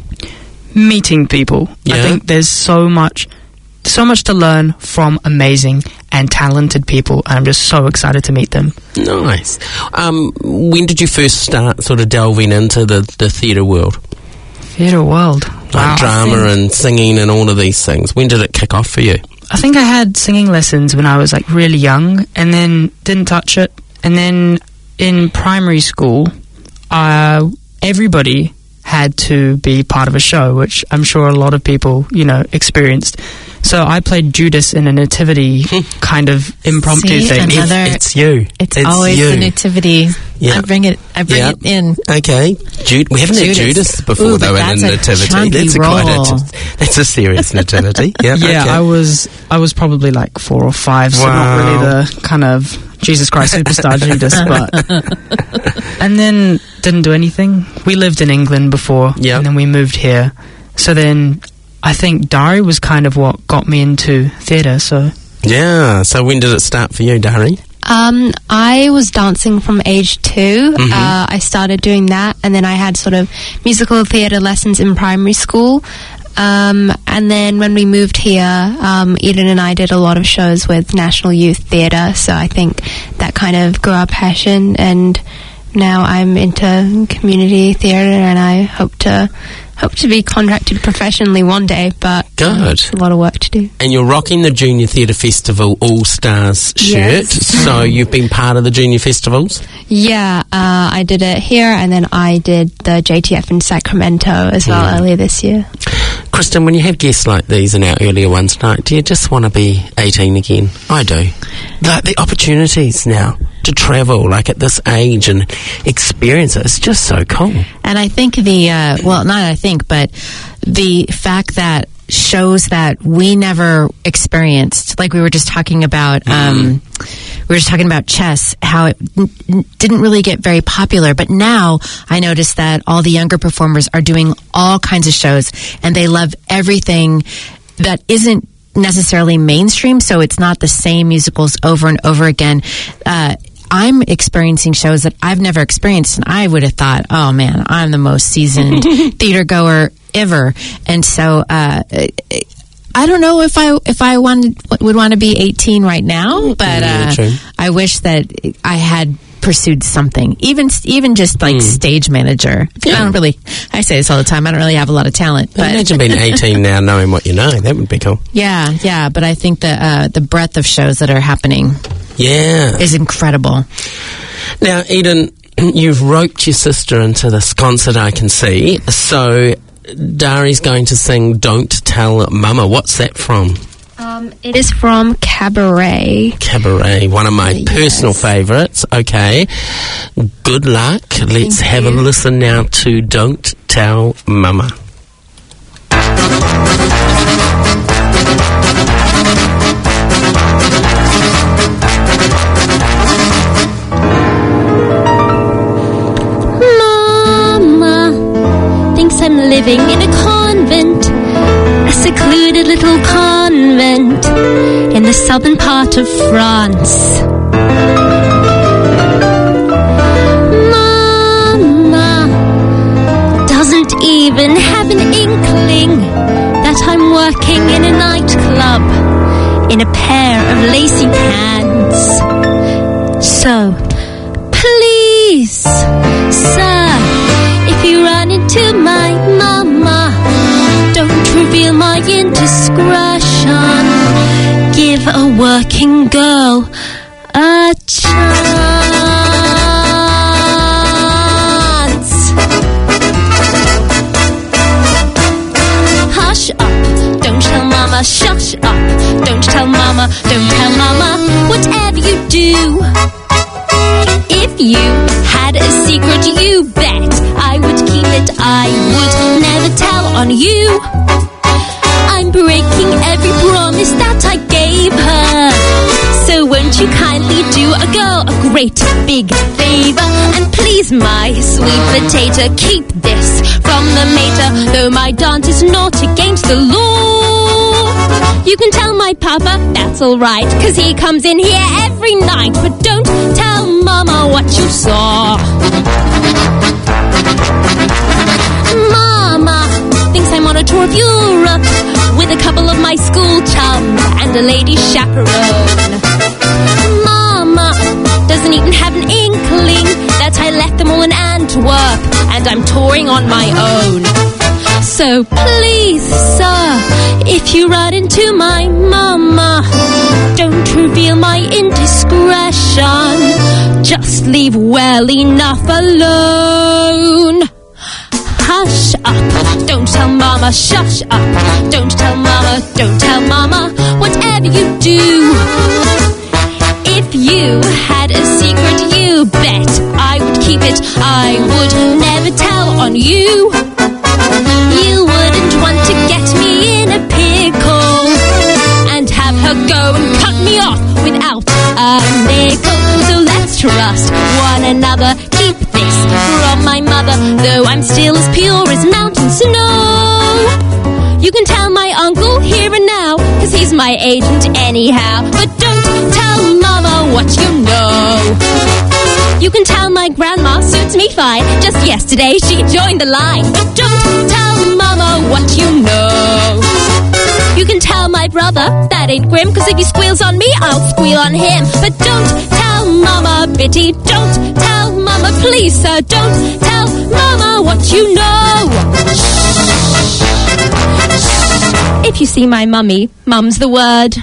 [SPEAKER 16] Meeting people. I
[SPEAKER 2] Yeah.
[SPEAKER 16] think there's so much, so much to learn from amazing and talented people. And I'm just so excited to meet them.
[SPEAKER 2] Nice. Um, when did you first start sort of delving into the, the theatre world?
[SPEAKER 16] Theatre world.
[SPEAKER 2] Like
[SPEAKER 16] Wow.
[SPEAKER 2] drama and singing and all of these things. When did it kick off for you?
[SPEAKER 16] I think I had singing lessons when I was like really young and then didn't touch it. And then in primary school, uh, everybody had to be part of a show, which I'm sure a lot of people, you know, experienced. So I played Judas in a nativity kind of impromptu
[SPEAKER 4] See,
[SPEAKER 16] thing.
[SPEAKER 4] another-
[SPEAKER 2] It's you.
[SPEAKER 4] It's, always
[SPEAKER 2] you.
[SPEAKER 4] the nativity.
[SPEAKER 2] Yeah.
[SPEAKER 4] I bring it. I bring
[SPEAKER 2] Yeah.
[SPEAKER 4] it in.
[SPEAKER 2] Okay. Jude, we haven't
[SPEAKER 4] Judas.
[SPEAKER 2] had Judas before,
[SPEAKER 4] Ooh,
[SPEAKER 2] though,
[SPEAKER 4] but
[SPEAKER 2] in
[SPEAKER 4] that's
[SPEAKER 2] a
[SPEAKER 4] a
[SPEAKER 2] nativity.
[SPEAKER 4] chunky
[SPEAKER 2] That's a quite
[SPEAKER 4] role.
[SPEAKER 2] a, that's a serious nativity. Yeah.
[SPEAKER 16] Yeah,
[SPEAKER 2] okay.
[SPEAKER 16] I was I was probably like four or five, so not
[SPEAKER 2] Wow.
[SPEAKER 16] really the kind of Jesus Christ superstar Judas, but and then didn't do anything. We lived in England before,
[SPEAKER 2] Yeah.
[SPEAKER 16] and then we moved here. So then I think Dari was kind of what got me into theatre. So
[SPEAKER 2] Yeah. So when did it start for you, Dari?
[SPEAKER 7] Um, I was dancing from age two.
[SPEAKER 2] Mhm.
[SPEAKER 7] Uh, I started doing that, and then I had sort of musical theatre lessons in primary school. Um, and then when we moved here, um, Eden and I did a lot of shows with National Youth Theatre, so I think that kind of grew our passion, and now I'm into community theatre, and I hope to hope to be contracted professionally one day, but um,
[SPEAKER 2] Good.
[SPEAKER 7] it's a lot of work to do.
[SPEAKER 2] And you're rocking the Junior Theatre Festival All Stars shirt.
[SPEAKER 7] Yes.
[SPEAKER 2] So you've been part of the Junior Festivals?
[SPEAKER 7] Yeah, uh, I did it here, and then I did the J T F in Sacramento as well
[SPEAKER 2] Mm.
[SPEAKER 7] earlier this year.
[SPEAKER 2] Kristen, when you have guests like these in our earlier ones tonight, do you just want to be eighteen again? I do. The, the opportunities now to travel, like at this age, and experience it, it's just so cool.
[SPEAKER 4] And I think the, uh, well, not I think, but the fact that shows that we never experienced, like we were just talking about, um, we were just talking about chess, how it n- n- didn't really get very popular. But now I noticed that all the younger performers are doing all kinds of shows, and they love everything that isn't necessarily mainstream, so it's not the same musicals over and over again. Uh, I'm experiencing shows that I've never experienced, and I would have thought, oh man, I'm the most seasoned theater goer ever. And so, uh, I don't know if I if I wanted, would want to be eighteen right now, but
[SPEAKER 2] Yeah,
[SPEAKER 4] uh,
[SPEAKER 2] true.
[SPEAKER 4] I wish that I had pursued something, even even just like stage manager. I don't really, I say this all the time, I don't really have a lot of talent, but
[SPEAKER 2] Imagine being eighteen now, knowing what you know. That would be cool.
[SPEAKER 4] yeah, yeah. But I think the uh, the breadth of shows that are happening
[SPEAKER 2] Yeah.
[SPEAKER 4] is incredible.
[SPEAKER 2] Now, Eden, you've roped your sister into this concert, I can see. So, Dari's going to sing Don't Tell Mama. What's that from?
[SPEAKER 7] Um, it is from Cabaret.
[SPEAKER 2] Cabaret, one of my personal favourites. Okay. Good luck. Let's
[SPEAKER 7] Thank
[SPEAKER 2] have a
[SPEAKER 7] you.
[SPEAKER 2] listen now to Don't Tell Mama.
[SPEAKER 18] living in a convent, a secluded little convent in the southern part of France. Mama doesn't even have an inkling that I'm working in a nightclub in a pair of lacy pants. So, please, sir, if you run into my mama, don't reveal my indiscretion. Give a working girl a chance. Hush up, don't tell mama, shush up. Don't tell mama, don't tell mama, whatever you do. If you had a secret, you bet I would keep it. I would never tell on you. I'm breaking every promise that I gave her. So won't you kindly do a girl a great big favor? And please, my sweet potato, keep this from the mater. Though my dance is not against the law, you can tell my papa, that's alright, cause he comes in here every night. But don't tell mama what you saw. Mama thinks I'm on a tour of Europe with a couple of my school chums and a lady chaperone. Mama doesn't even have an inkling that I left them all in Antwerp and I'm touring on my own. So please, sir, if you run into my mama, don't reveal my indiscretion. Just leave well enough alone. Hush up, don't tell mama, shush up. Don't tell mama, don't tell mama, whatever you do. If you had a secret, you bet I would keep it. I would never tell on you. You wouldn't want to get me in a pickle and have her go and cut me off without a nickel. So let's trust one another. Keep this from my mother, though I'm still as pure as mountain snow. You can tell my uncle here and now, cause he's my agent anyhow. But don't tell mama what you know. You can tell my grandma suits me fine. Just yesterday she joined the line. But don't tell mama what you know. You can tell my brother that ain't grim, cause if he squeals on me, I'll squeal on him. But don't tell mama, Bitty, don't tell mama, please sir, don't tell mama what you know. If you see my mummy, mum's the word.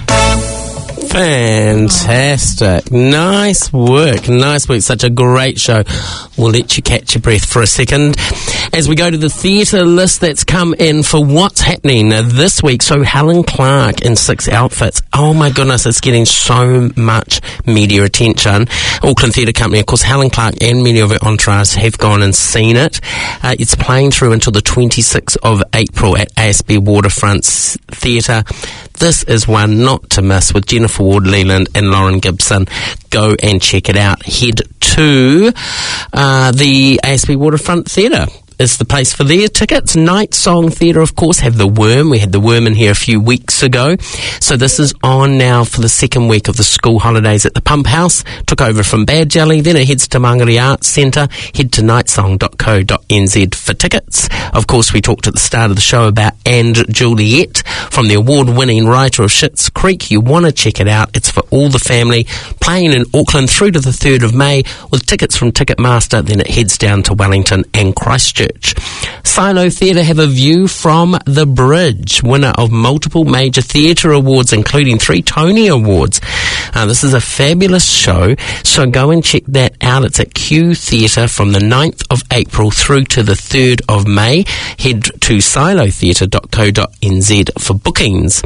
[SPEAKER 2] Fantastic. Nice work. Nice work. Such a great show. We'll let you catch your breath for a second as we go to the theatre list that's come in for what's happening this week. So Helen Clark in Six Outfits. Oh my goodness, it's getting so much media attention. Auckland Theatre Company, of course, Helen Clark and many of her entourage have gone and seen it. Uh, it's playing through until the twenty-sixth of April at A S B Waterfront Theatre. This is one not to miss with Jennifer Ward Leland and Lauren Gibson. Go and check it out. Head to uh, the A S B Waterfront Theatre. Is the place for their tickets. Night Song Theatre, of course, have The Worm. We had The Worm in here a few weeks ago. So this is on now for the second week of the school holidays at the Pump House. Took over from Bad Jelly. Then it heads to Mangere Arts Centre. Head to nightsong dot co dot n z for tickets. Of course, we talked at the start of the show about And Juliet from the award-winning writer of Schitt's Creek. You want to check it out. It's for all the family. Playing in Auckland through to the third of May with tickets from Ticketmaster. Then it heads down to Wellington and Christchurch. Silo Theatre have A View from the Bridge, winner of multiple major theatre awards, including three Tony Awards. Uh, this is a fabulous show, so go and check that out. It's at Q Theatre from the ninth of April through to the third of May. Head to silo theatre dot co dot n z for bookings.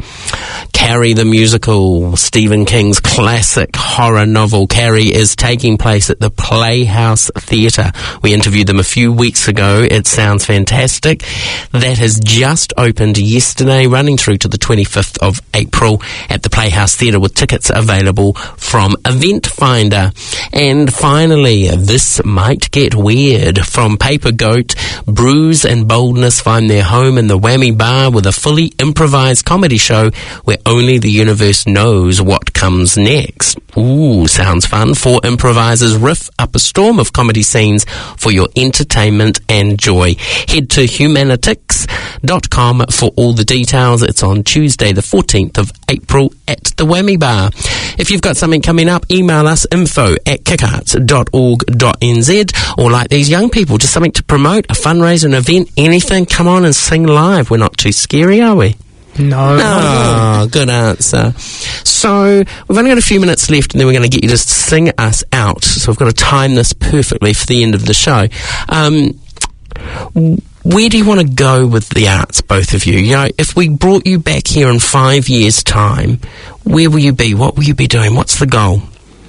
[SPEAKER 2] Carrie the musical, Stephen King's classic horror novel Carrie, is taking place at the Playhouse Theatre. We interviewed them a few weeks ago. It sounds fantastic. That has just opened yesterday, running through to the twenty-fifth of April at the Playhouse Theatre, with tickets available from Event Finder. And finally, This Might Get Weird. From Paper Goat, Bruise and Boldness find their home in the Whammy Bar with a fully improvised comedy show where only the universe knows what comes next. Ooh, sounds fun. Four improvisers riff up a storm of comedy scenes for your entertainment and joy. Head to humanitix dot com for all the details. It's on Tuesday the fourteenth of April at the Whammy Bar. If you've got something coming up, email us info at kickarts dot org dot n z, or like these young people, just something to promote, a fundraiser, an event, anything. Come on and sing live. We're not too scary, are we?
[SPEAKER 16] No.
[SPEAKER 2] Oh, good answer. So, we've only got a few minutes left, and then we're going to get you to sing us out. So we've got to time this perfectly for the end of the show. Um, where do you want to go with the arts, both of you? You know, if we brought you back here in five years' time, where will you be? What will you be doing? What's the goal?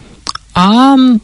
[SPEAKER 16] Um,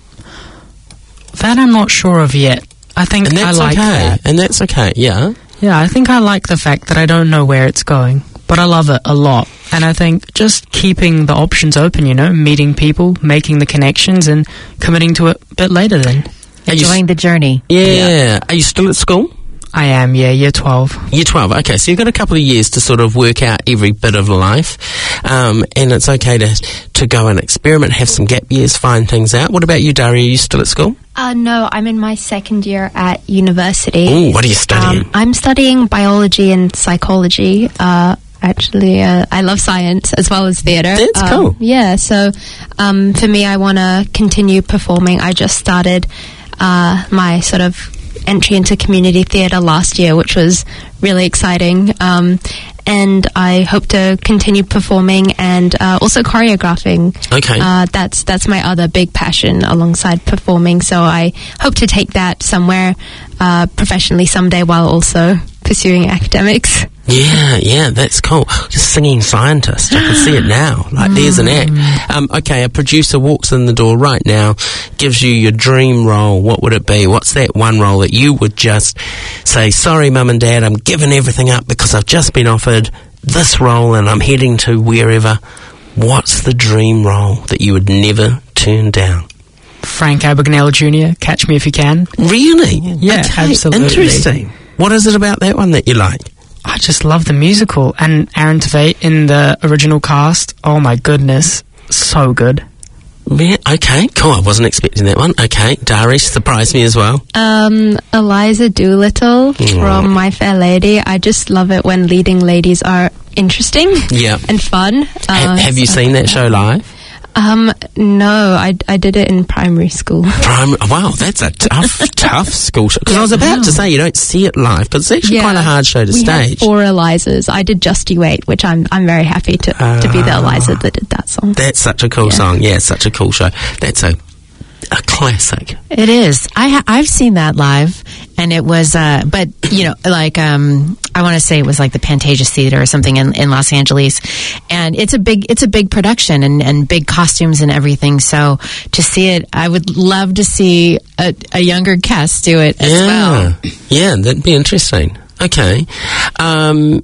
[SPEAKER 16] that I'm not sure of yet. I think
[SPEAKER 2] and that's
[SPEAKER 16] I like
[SPEAKER 2] okay.
[SPEAKER 16] that.
[SPEAKER 2] And that's okay, yeah?
[SPEAKER 16] Yeah, I think I like the fact that I don't know where it's going, but I love it a lot. And I think just keeping the options open, you know, meeting people, making the connections, and committing to it a bit later then.
[SPEAKER 4] Enjoying the journey.
[SPEAKER 2] Yeah. yeah. Are you still at school?
[SPEAKER 16] I am, yeah, year twelve.
[SPEAKER 2] Year twelve, okay, so you've got a couple of years to sort of work out every bit of life, um, and it's okay to to go and experiment, have some gap years, find things out. What about you, Daria? Are you still at school?
[SPEAKER 19] Uh, no, I'm in my second year at university.
[SPEAKER 2] Ooh, what are you studying?
[SPEAKER 19] Um, I'm studying biology and psychology. Uh, actually, uh, I love science as well as theatre.
[SPEAKER 2] That's
[SPEAKER 19] um,
[SPEAKER 2] cool.
[SPEAKER 19] Yeah, so um, for me, I want to continue performing. I just started uh, my sort of entry into community theatre last year, which was really exciting. Um, and I hope to continue performing and uh, also choreographing.
[SPEAKER 2] Okay.
[SPEAKER 19] Uh, that's that's my other big passion alongside performing. So I hope to take that somewhere uh, professionally someday while also pursuing academics.
[SPEAKER 2] Yeah, yeah, that's cool. Just singing scientist. I can see it now. Like, there's an act. Um, okay, a producer walks in the door right now, gives you your dream role. What would it be? What's that one role that you would just say, sorry, Mum and Dad, I'm giving everything up because I've just been offered this role and I'm heading to wherever. What's the dream role that you would never turn down?
[SPEAKER 16] Frank Abagnale Junior, Catch Me If You Can.
[SPEAKER 2] Really?
[SPEAKER 16] Yeah,
[SPEAKER 2] okay,
[SPEAKER 16] absolutely.
[SPEAKER 2] Interesting. What is it about that one that you like?
[SPEAKER 16] I just love the musical, and Aaron Tveit in the original cast. Oh my goodness, so good.
[SPEAKER 2] Yeah, okay, cool. I wasn't expecting that one. Okay, Darish surprised me as well.
[SPEAKER 19] Um, Eliza Doolittle
[SPEAKER 2] Mm.
[SPEAKER 19] from My Fair Lady. I just love it when leading ladies are interesting
[SPEAKER 2] Yeah.
[SPEAKER 19] and fun.
[SPEAKER 2] Ha-
[SPEAKER 19] Uh,
[SPEAKER 2] have you
[SPEAKER 19] so-
[SPEAKER 2] seen that show live?
[SPEAKER 19] Um, no, I, I did it in primary school.
[SPEAKER 2] Prime, wow, that's a tough, tough school show. Because I was about to say you don't see it live because it's actually quite a hard show to
[SPEAKER 19] we had
[SPEAKER 2] stage.
[SPEAKER 19] four Elizas. I did Just You Wait, which I'm I'm very happy to, to be the
[SPEAKER 2] Ah.
[SPEAKER 19] Eliza that did that song.
[SPEAKER 2] That's such a cool
[SPEAKER 19] Yeah.
[SPEAKER 2] song. Yeah, such a cool show. That's a a classic.
[SPEAKER 4] It is. I ha- I've seen that live, and it was. Uh, but you know, like um, I want to say it was like the Pantages Theater or something in, in Los Angeles, and it's a big it's a big production and, and big costumes and everything. So to see it, I would love to see a, a younger cast do it as
[SPEAKER 2] yeah.
[SPEAKER 4] well.
[SPEAKER 2] Yeah, that'd be interesting. Okay. Um,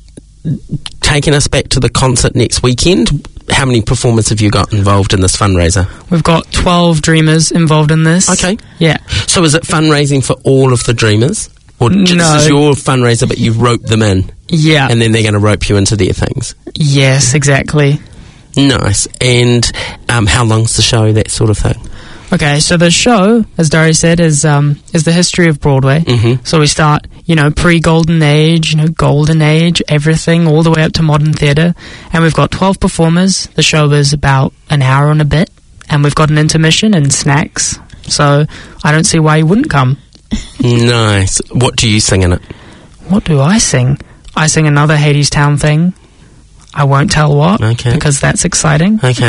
[SPEAKER 2] taking us back to the concert next weekend, how many performers have you got involved in this fundraiser?
[SPEAKER 16] We've got twelve Dreamers involved in this.
[SPEAKER 2] Okay.
[SPEAKER 16] Yeah.
[SPEAKER 2] So is it fundraising for all of the Dreamers? Or just
[SPEAKER 16] No.
[SPEAKER 2] this is your fundraiser, but you've roped them in?
[SPEAKER 16] Yeah.
[SPEAKER 2] And then they're going to rope you into their things?
[SPEAKER 16] Yes, exactly.
[SPEAKER 2] Nice. And um, how long's the show, that sort of thing?
[SPEAKER 16] Okay, so the show, as Dari said, is um is the history of Broadway.
[SPEAKER 2] Mm-hmm.
[SPEAKER 16] So we start, you know, pre-Golden Age, you know, Golden Age, everything, all the way up to modern theatre. And we've got twelve performers. The show is about an hour and a bit. And we've got an intermission and snacks. So I don't see why you wouldn't come.
[SPEAKER 2] Nice. What do you sing in it?
[SPEAKER 16] What do I sing? I sing another Hadestown thing. I won't tell what,
[SPEAKER 2] Okay.
[SPEAKER 16] because that's exciting.
[SPEAKER 2] Okay.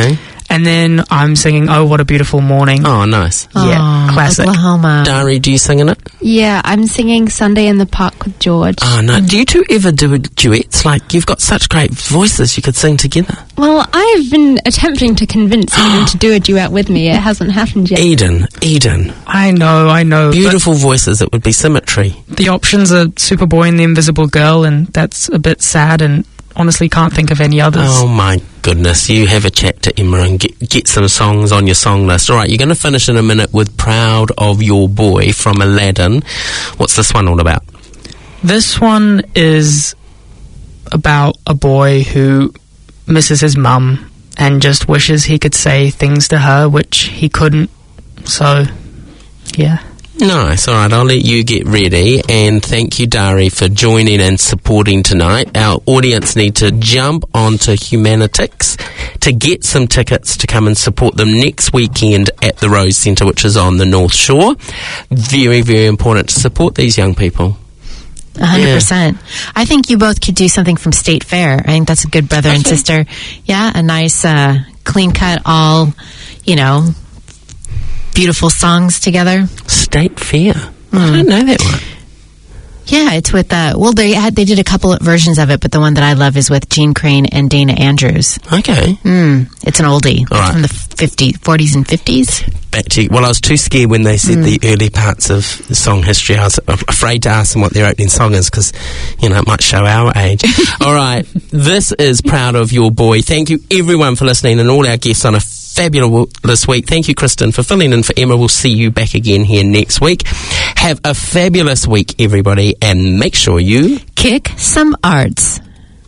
[SPEAKER 16] And then I'm singing "Oh What a Beautiful Morning."
[SPEAKER 2] Oh, nice.
[SPEAKER 16] Yeah,
[SPEAKER 4] Oh,
[SPEAKER 16] classic.
[SPEAKER 4] Oklahoma.
[SPEAKER 2] Dari, do you sing in it?
[SPEAKER 19] Yeah, I'm singing Sunday in the Park with George.
[SPEAKER 2] Oh, no. Do you two ever do duets? Like, you've got such great voices, you could sing together.
[SPEAKER 19] Well, I've been attempting to convince Eden to do a duet with me. It hasn't happened yet.
[SPEAKER 2] Eden, Eden.
[SPEAKER 16] I know, I know.
[SPEAKER 2] Beautiful voices, it would be symmetry.
[SPEAKER 16] The options are Superboy and the Invisible Girl, and that's a bit sad, and honestly can't think of any others.
[SPEAKER 2] Oh my goodness, you have a chat to Emma and get, get some songs on your song list. Alright, you're going to finish in a minute with Proud of Your Boy from Aladdin. What's this one all about?
[SPEAKER 16] This one is about a boy who misses his mum and just wishes he could say things to her which he couldn't. So, yeah.
[SPEAKER 2] Nice. All right, I'll let you get ready. And thank you, Dari, for joining and supporting tonight. Our audience need to jump onto Humanitix to get some tickets to come and support them next weekend at the Rose Centre, which is on the North Shore. Very, very important to support these young people.
[SPEAKER 4] A hundred percent. I think you both could do something from State Fair. I think that's a good brother and sister. Yeah, a nice, uh, clean cut, all, you know, beautiful songs together.
[SPEAKER 2] State Fair. Mm. I don't know that one.
[SPEAKER 4] Yeah, it's with, uh, well, they had, they did a couple of versions of it, but the one that I love is with Gene Crane and Dana Andrews.
[SPEAKER 2] Okay.
[SPEAKER 4] Mm, it's an oldie.
[SPEAKER 2] All right.
[SPEAKER 4] From the fifties, forties and fifties.
[SPEAKER 2] Back to you. Well, I was too scared when they said
[SPEAKER 4] Mm.
[SPEAKER 2] the early parts of the song history. I was afraid to ask them what their opening song is because, you know, it might show our age. All right. This is Proud of Your Boy. Thank you, everyone, for listening and all our guests on a fabulous week. Thank you, Kristen, for filling in for Emma. We'll see you back again here next week. Have a fabulous week, everybody, and make sure you
[SPEAKER 4] kick some arts.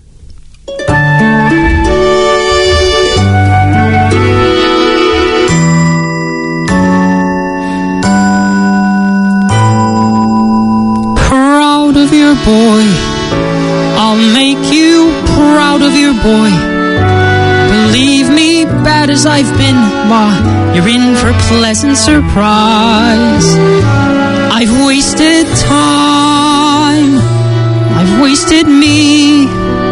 [SPEAKER 16] Proud of your boy, I'll make you proud of your boy. Believe me, bad as I've been, ma, you're in for a pleasant surprise. I've wasted time, I've wasted me.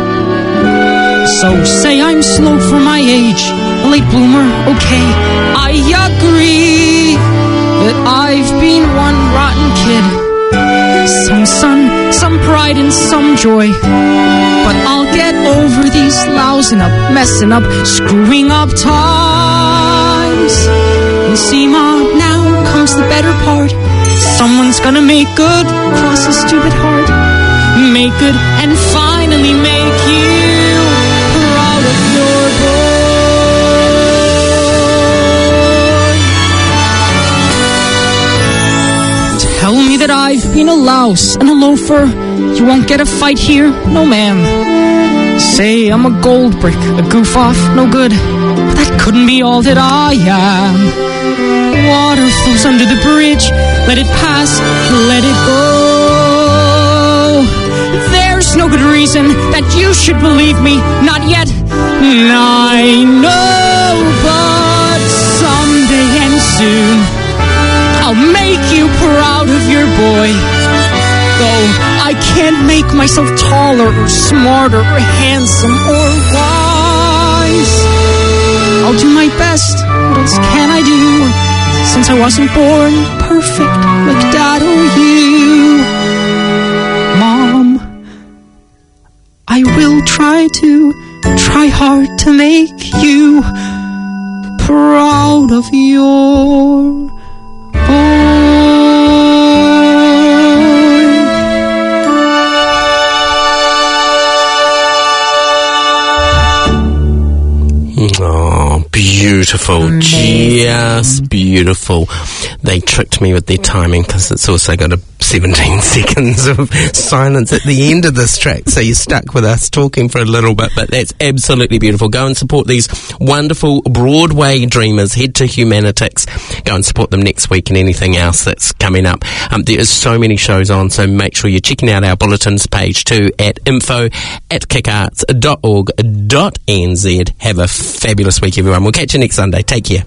[SPEAKER 16] So say I'm slow for my age, a late bloomer, okay, I agree that I've been one rotten kid. Some sun, some pride, and some joy. But I'll get over these lousing up, messing up, screwing up times. And see, Ma, now comes the better part. Someone's gonna make good cross a stupid heart. Make good and finally make you proud of your boy. Tell me that I've been a louse and a loafer. You won't get a fight here, no ma'am. Say I'm a gold brick, a goof off, no good. But that couldn't be all that I am. Water flows under the bridge, let it pass, let it go. There's no good reason that you should believe me, not yet. I know, but someday and soon I'll make you proud of your boy. Though I can't make myself taller or smarter or handsome or wise, I'll do my best. What else can I do? Since I wasn't born perfect like Dad or you. Mom, I will try to, try hard to make you proud of your
[SPEAKER 2] Oh, beautiful. Just beautiful. They tricked me with their timing because it's also got a seventeen seconds of silence at the end of this track, so you're stuck with us talking for a little bit, but that's absolutely beautiful. Go and support these wonderful Broadway dreamers. Head to Humanitix. Go and support them next week and anything else that's coming up. Um, there is so many shows on, so make sure you're checking out our bulletins page too at info at kickarts dot org dot n z. Have a fabulous week, everyone. We'll catch you next Sunday. Take care.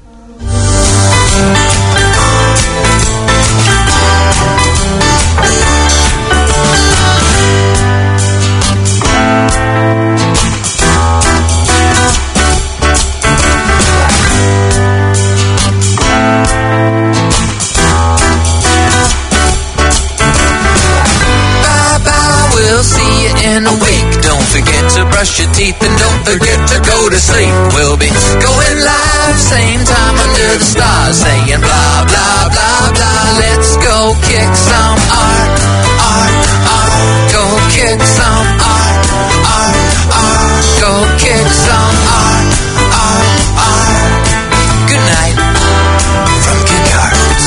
[SPEAKER 1] don't forget to go to sleep. We'll be going live, same time under the stars, saying blah, blah, blah, blah. Let's go kick some art, art, art. Go kick some art, art, art. Go kick some art, art, art. Good night from Kick Arts.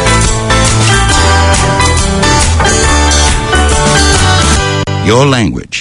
[SPEAKER 20] Your language.